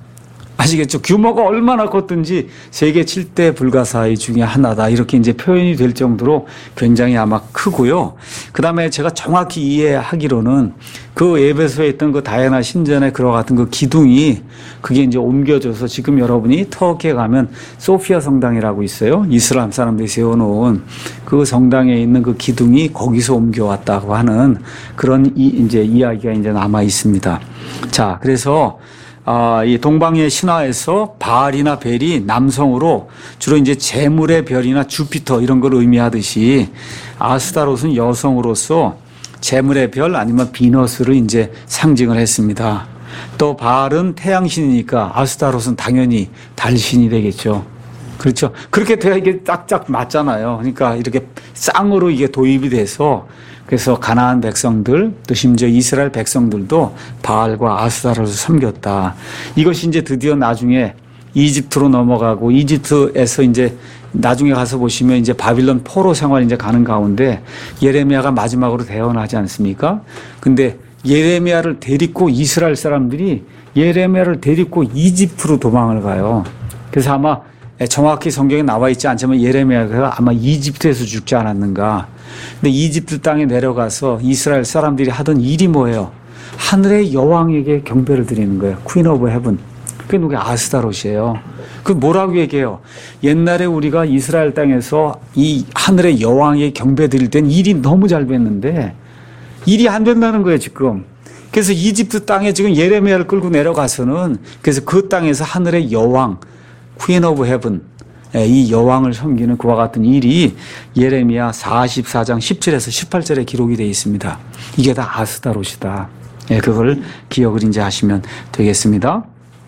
아시겠죠? 규모가 얼마나 컸든지 세계 7대 불가사의 중에 하나다. 이렇게 이제 표현이 될 정도로 굉장히 아마 크고요. 그 다음에 제가 정확히 이해하기로는 그 에베소에 있던 그 다이아나 신전에 그와 같은 그 기둥이 그게 이제 옮겨져서 지금 여러분이 터키에 가면 소피아 성당이라고 있어요. 이슬람 사람들이 세워놓은 그 성당에 있는 그 기둥이 거기서 옮겨왔다고 하는 그런 이제 이야기가 이제 남아 있습니다. 자, 그래서 이 동방의 신화에서 바알이나 벨이 남성으로 주로 이제 재물의 별이나 주피터 이런 걸 의미하듯이 아스타롯은 여성으로서 재물의 별 아니면 비너스를 이제 상징을 했습니다. 또 바알은 태양신이니까 아스타롯은 당연히 달신이 되겠죠. 그렇죠. 그렇게 돼야 이게 짝짝 맞잖아요. 그러니까 이렇게 쌍으로 이게 도입이 돼서 그래서 가나안 백성들 또 심지어 이스라엘 백성들도 바알과 아스타롯을 섬겼다. 이것이 이제 드디어 나중에 이집트로 넘어가고 이집트에서 이제 나중에 가서 보시면 이제 바빌론 포로 생활 이제 가는 가운데 예레미야가 마지막으로 대언하지 않습니까? 근데 예레미야를 데리고 이스라엘 사람들이 예레미야를 데리고 이집트로 도망을 가요. 그래서 아마 정확히 성경에 나와 있지 않지만 예레미야가 아마 이집트에서 죽지 않았는가. 근데 이집트 땅에 내려가서 이스라엘 사람들이 하던 일이 뭐예요? 하늘의 여왕에게 경배를 드리는 거예요. 퀸 오브 헤븐. 그게 누가 아스타롯이에요. 그 뭐라고 얘기해요? 옛날에 우리가 이스라엘 땅에서 이 하늘의 여왕에게 경배 드릴 땐 일이 너무 잘 됐는데 일이 안 된다는 거예요, 지금. 그래서 이집트 땅에 지금 예레미야를 끌고 내려가서는 그래서 그 땅에서 하늘의 여왕, 퀸 오브 헤븐, 이 여왕을 섬기는 그와 같은 일이 예레미야 44장 17에서 18절에 기록이 되어 있습니다. 이게 다 아스타롯이다. 그걸 기억을 이제 하시면 되겠습니다.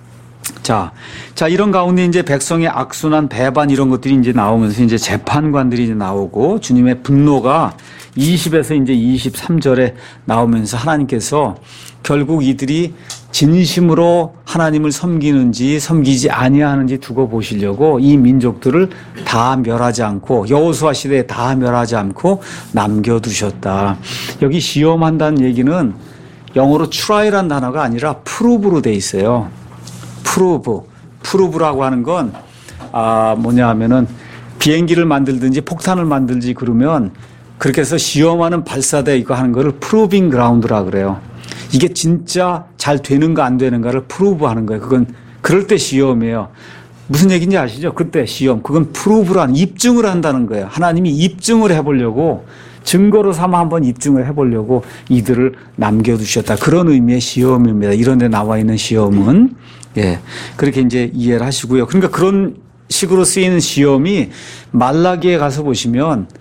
자, 이런 가운데 이제 백성의 악순환, 배반 이런 것들이 이제 나오면서 이제 재판관들이 이제 나오고 주님의 분노가 20에서 이제 23절에 나오면서 하나님께서 결국 이들이 진심으로 하나님을 섬기는지 섬기지 아니하는지 두고 보시려고 이 민족들을 다 멸하지 않고 여호수아 시대에 다 멸하지 않고 남겨두셨다. 여기 시험한다는 얘기는 영어로 try라는 단어가 아니라 prove로 돼 있어요. 프루브라고 하는 건 뭐냐 하면은 비행기를 만들든지 폭탄을 만들지 그러면 그렇게 해서 시험하는 발사대 이거 하는 거를 프루빙 그라운드라 그래요. 이게 진짜 잘 되는가 안 되는가를 프루브하는 거예요. 그건 그럴 때 시험이에요. 무슨 얘기인지 아시죠? 그때 시험. 그건 프루브란 입증을 한다는 거예요. 하나님이 입증을 해보려고 증거로 삼아 한번 입증을 해보려고 이들을 남겨두셨다. 그런 의미의 시험입니다. 이런 데 나와 있는 시험은 그렇게 이제 이해를 하시고요. 그러니까 그런 식으로 쓰이는 시험이 말라기에 가서 보시면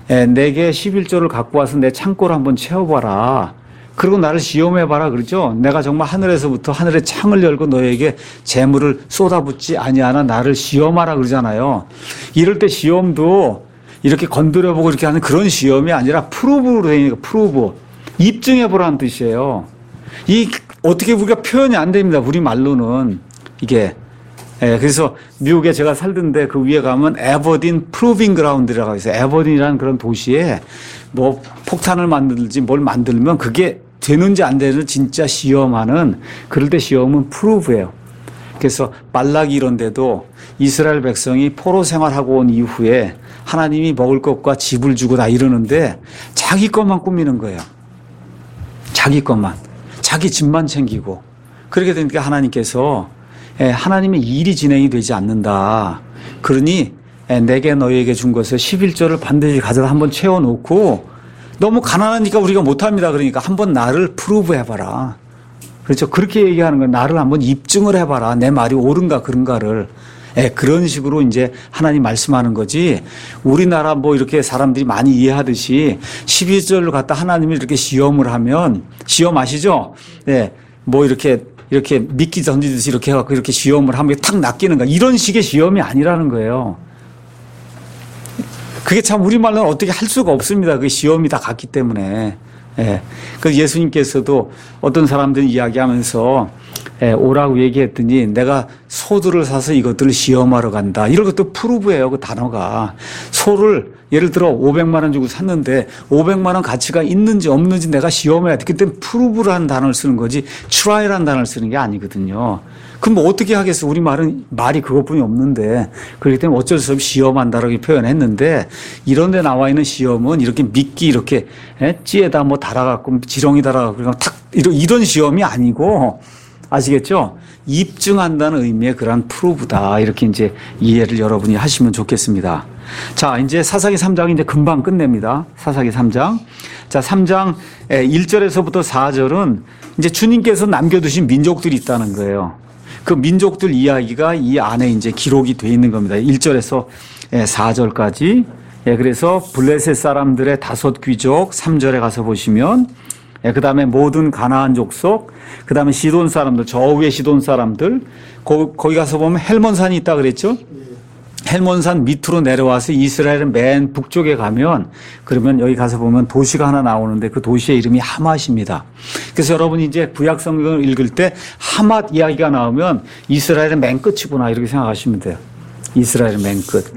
내게 11조를 갖고 와서 내 창고를 한번 채워봐라. 그리고 나를 시험해봐라 그러죠. 내가 정말 하늘에서부터 하늘의 창을 열고 너에게 재물을 쏟아붓지 아니하나 나를 시험하라 그러잖아요. 이럴 때 시험도 이렇게 건드려보고 이렇게 하는 그런 시험이 아니라 프루브로 되니까 프루브. 입증해보라는 뜻이에요. 어떻게 우리가 표현이 안 됩니다. 우리 말로는. 이게. 그래서 미국에 제가 살던데 그 위에 가면 에버딘 프루빙 그라운드라고 해서 에버딘이라는 그런 도시에 뭐 폭탄을 만들지 뭘 만들면 그게 되는지 안 되는지 진짜 시험하는 그럴 때 시험은 프루브예요. 그래서 말라기 이런 데도 이스라엘 백성이 포로 생활하고 온 이후에 하나님이 먹을 것과 집을 주고 다 이러는데 자기 것만 꾸미는 거예요. 자기 것만. 자기 집만 챙기고. 그렇게 되니까 하나님께서 하나님의 일이 진행이 되지 않는다. 그러니 내게 너희에게 준 것을 11조를 반드시 가져다 한번 채워놓고 너무 가난하니까 우리가 못합니다. 그러니까 한번 나를 프루브 해봐라. 그렇죠. 그렇게 얘기하는 거예요. 나를 한번 입증을 해봐라. 내 말이 옳은가 그런가를. 그런 식으로 이제 하나님 말씀하는 거지. 우리나라 뭐 이렇게 사람들이 많이 이해하듯이 12절을 갖다 하나님이 이렇게 시험을 하면 시험 아시죠? 뭐 이렇게 미끼 던지듯이 이렇게 해갖고 이렇게 시험을 하면 탁 낚이는가. 이런 식의 시험이 아니라는 거예요. 그게 참 우리말로는 어떻게 할 수가 없습니다. 그 시험이 다 같기 때문에. 그 예수님께서도 어떤 사람들이 이야기하면서 오라고 얘기했더니 내가 소들을 사서 이것들을 시험하러 간다. 이런 것도 프루브예요. 그 단어가. 소를 예를 들어 500만 원 주고 샀는데 500만 원 가치가 있는지 없는지 내가 시험해야 돼. 그때 프루브라는 단어를 쓰는 거지 트라이라는 단어를 쓰는 게 아니거든요. 그럼 뭐 어떻게 하겠어. 우리 말이 그것뿐이 없는데. 그렇기 때문에 어쩔 수 없이 시험한다라고 표현했는데 이런 데 나와 있는 시험은 이렇게 미끼 이렇게 찌에다 뭐 달아갖고 지렁이 달아갖고 탁 이런 시험이 아니고 아시겠죠? 입증한다는 의미의 그러한 프루브다. 이렇게 이제 이해를 여러분이 하시면 좋겠습니다. 자, 이제 사사기 3장이 이제 금방 끝냅니다. 사사기 3장. 자, 3장 1절에서부터 4절은 이제 주님께서 남겨두신 민족들이 있다는 거예요. 그 민족들 이야기가 이 안에 이제 기록이 돼 있는 겁니다. 1절에서 4절까지. 그래서 블레셋 사람들의 5 귀족 3절에 가서 보시면 그 다음에 모든 가나안 족속, 그 다음에 시돈 사람들, 저 위에 시돈 사람들, 거기 가서 보면 헬몬산이 있다 그랬죠? 헬몬산 밑으로 내려와서 이스라엘의 맨 북쪽에 가면 그러면 여기 가서 보면 도시가 하나 나오는데 그 도시의 이름이 하맛입니다. 그래서 여러분이 이제 구약 성경을 읽을 때 하맛 이야기가 나오면 이스라엘의 맨 끝이구나 이렇게 생각하시면 돼요. 이스라엘의 맨 끝.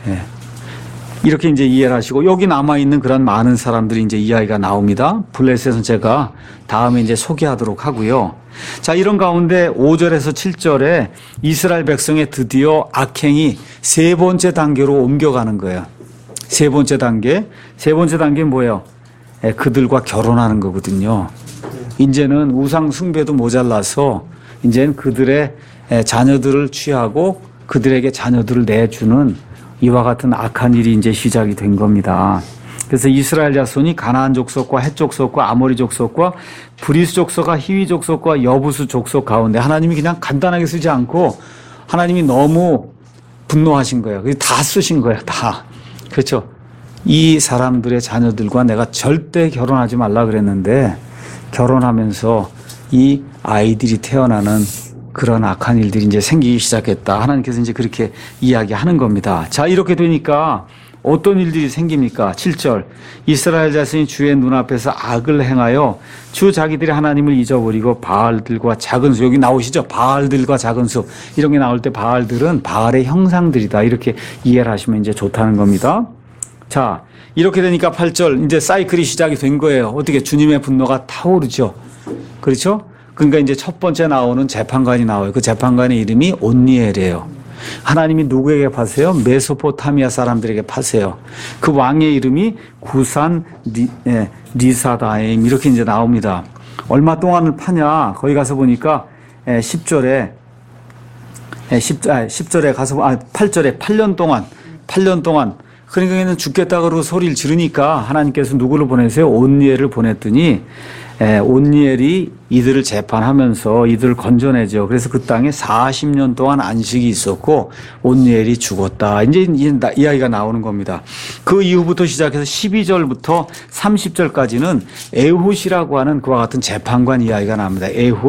이렇게 이제 이해를 하시고 여기 남아있는 그런 많은 사람들이 이제 이야기가 나옵니다. 블레셋은 제가 다음에 이제 소개하도록 하고요. 자, 이런 가운데 5절에서 7절에 이스라엘 백성의 드디어 악행이 세 번째 단계로 옮겨가는 거예요. 세 번째 단계. 세 번째 단계는 뭐예요? 그들과 결혼하는 거거든요. 이제는 우상 숭배도 모자라서 이제는 그들의 자녀들을 취하고 그들에게 자녀들을 내주는 이와 같은 악한 일이 이제 시작이 된 겁니다. 그래서 이스라엘 자손이 가나안 족속과 헷 족속과 아모리 족속과 브리스 족속과 히위 족속과 여부수 족속 가운데 하나님이 그냥 간단하게 쓰지 않고 하나님이 너무 분노하신 거예요. 다 쓰신 거예요. 다. 그렇죠. 이 사람들의 자녀들과 내가 절대 결혼하지 말라 그랬는데 결혼하면서 이 아이들이 태어나는 그런 악한 일들이 이제 생기기 시작했다. 하나님께서 이제 그렇게 이야기하는 겁니다. 자, 이렇게 되니까 어떤 일들이 생깁니까? 7절. 이스라엘 자손이 주의 눈앞에서 악을 행하여 주 자기들이 하나님을 잊어버리고 바알들과 작은 수. 여기 나오시죠? 바알들과 작은 수. 이런 게 나올 때 바알들은 바알의 형상들이다. 이렇게 이해를 하시면 이제 좋다는 겁니다. 자, 이렇게 되니까 8절. 이제 사이클이 시작이 된 거예요. 어떻게 주님의 분노가 타오르죠. 그렇죠? 그러니까 이제 첫 번째 나오는 재판관이 나와요. 그 재판관의 이름이 온니엘이에요. 하나님이 누구에게 파세요? 메소포타미아 사람들에게 파세요. 그 왕의 이름이 구산 리사다임 이렇게 이제 나옵니다. 얼마 동안을 파냐? 거기 가서 보니까 10절에 10절에 가서 8절에 8년 동안 그러니까 죽겠다 그러고 소리를 지르니까 하나님께서 누구를 보내세요? 온니엘을 보냈더니 온니엘이 이들을 재판하면서 이들을 건져내죠. 그래서 그 땅에 40년 동안 안식이 있었고 온니엘이 죽었다. 이제 이야기가 나오는 겁니다. 그 이후부터 시작해서 12절부터 30절까지는 에훗이라고 하는 그와 같은 재판관 이야기가 나옵니다.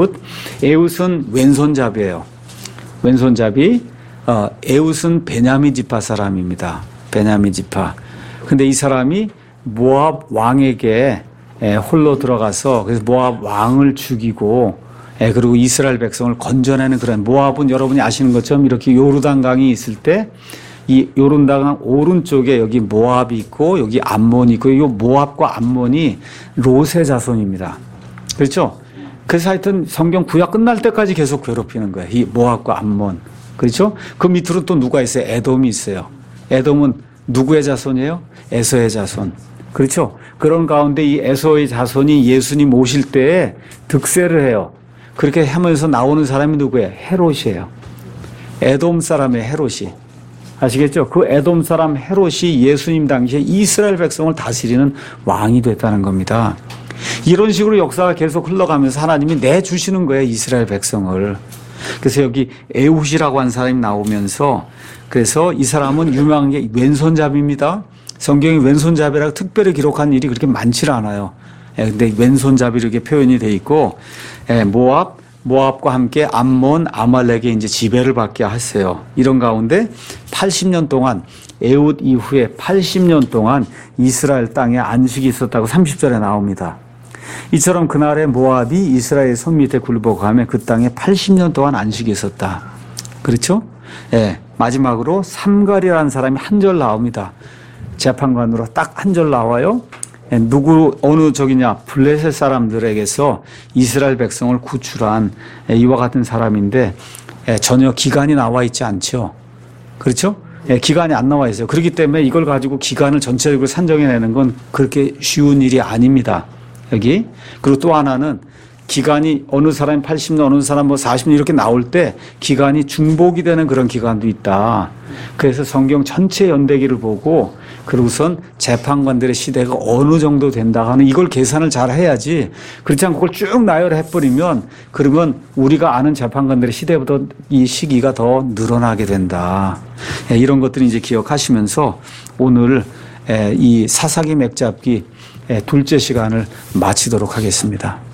에훗은 왼손잡이에요. 왼손잡이. 에훗은 베냐민 지파 사람입니다. 베냐민 지파. 근데 이 사람이 모압 왕에게 홀로 들어가서 그래서 모압 왕을 죽이고 그리고 이스라엘 백성을 건져내는 그런 모압은 여러분이 아시는 것처럼 이렇게 요르단강이 있을 때 이 요르단강 오른쪽에 여기 모압이 있고 여기 암몬이 있고 이 모압과 암몬이 롯의 자손입니다. 그렇죠? 그래서 하여튼 성경 구약 끝날 때까지 계속 괴롭히는 거예요. 이 모압과 암몬. 그렇죠? 그 밑으로 또 누가 있어요? 에돔이 있어요. 에돔은 누구의 자손이에요? 에서의 자손. 그렇죠? 그런 가운데 이 에서의 자손이 예수님 오실 때에 득세를 해요. 그렇게 하면서 나오는 사람이 누구예요? 헤롯이에요. 에돔 사람의 헤롯이. 아시겠죠? 그 에돔 사람 헤롯이 예수님 당시에 이스라엘 백성을 다스리는 왕이 됐다는 겁니다. 이런 식으로 역사가 계속 흘러가면서 하나님이 내주시는 거예요. 이스라엘 백성을. 그래서 여기 에훗이라고 한 사람이 나오면서 그래서 이 사람은 유명한 게 왼손잡이입니다. 성경이 왼손잡이라고 특별히 기록한 일이 그렇게 많지 않아요. 근데 왼손잡이 이렇게 표현이 돼 있고, 모압과 함께 암몬, 아말렉에 이제 지배를 받게 하세요. 이런 가운데 80년 동안, 에훗 이후에 80년 동안 이스라엘 땅에 안식이 있었다고 30절에 나옵니다. 이처럼 그날에 모압이 이스라엘 손 밑에 굴복하며 그 땅에 80년 동안 안식이 있었다. 그렇죠? 마지막으로 삼갈이라는 사람이 한 절 나옵니다. 재판관으로 딱 한 절 나와요. 어느 적이냐? 블레셋 사람들에게서 이스라엘 백성을 구출한 이와 같은 사람인데 전혀 기간이 나와 있지 않죠. 그렇죠? 기간이 안 나와 있어요. 그렇기 때문에 이걸 가지고 기간을 전체적으로 산정해내는 건 그렇게 쉬운 일이 아닙니다. 여기. 그리고 또 하나는 기간이 어느 사람이 80년, 어느 사람 뭐 40년 이렇게 나올 때 기간이 중복이 되는 그런 기간도 있다. 그래서 성경 전체 연대기를 보고 그러고선 재판관들의 시대가 어느 정도 된다 하는 이걸 계산을 잘 해야지 그렇지 않고 그걸 쭉 나열해버리면 그러면 우리가 아는 재판관들의 시대보다 이 시기가 더 늘어나게 된다. 이런 것들을 이제 기억하시면서 오늘 이 사사기 맥잡기 둘째 시간을 마치도록 하겠습니다.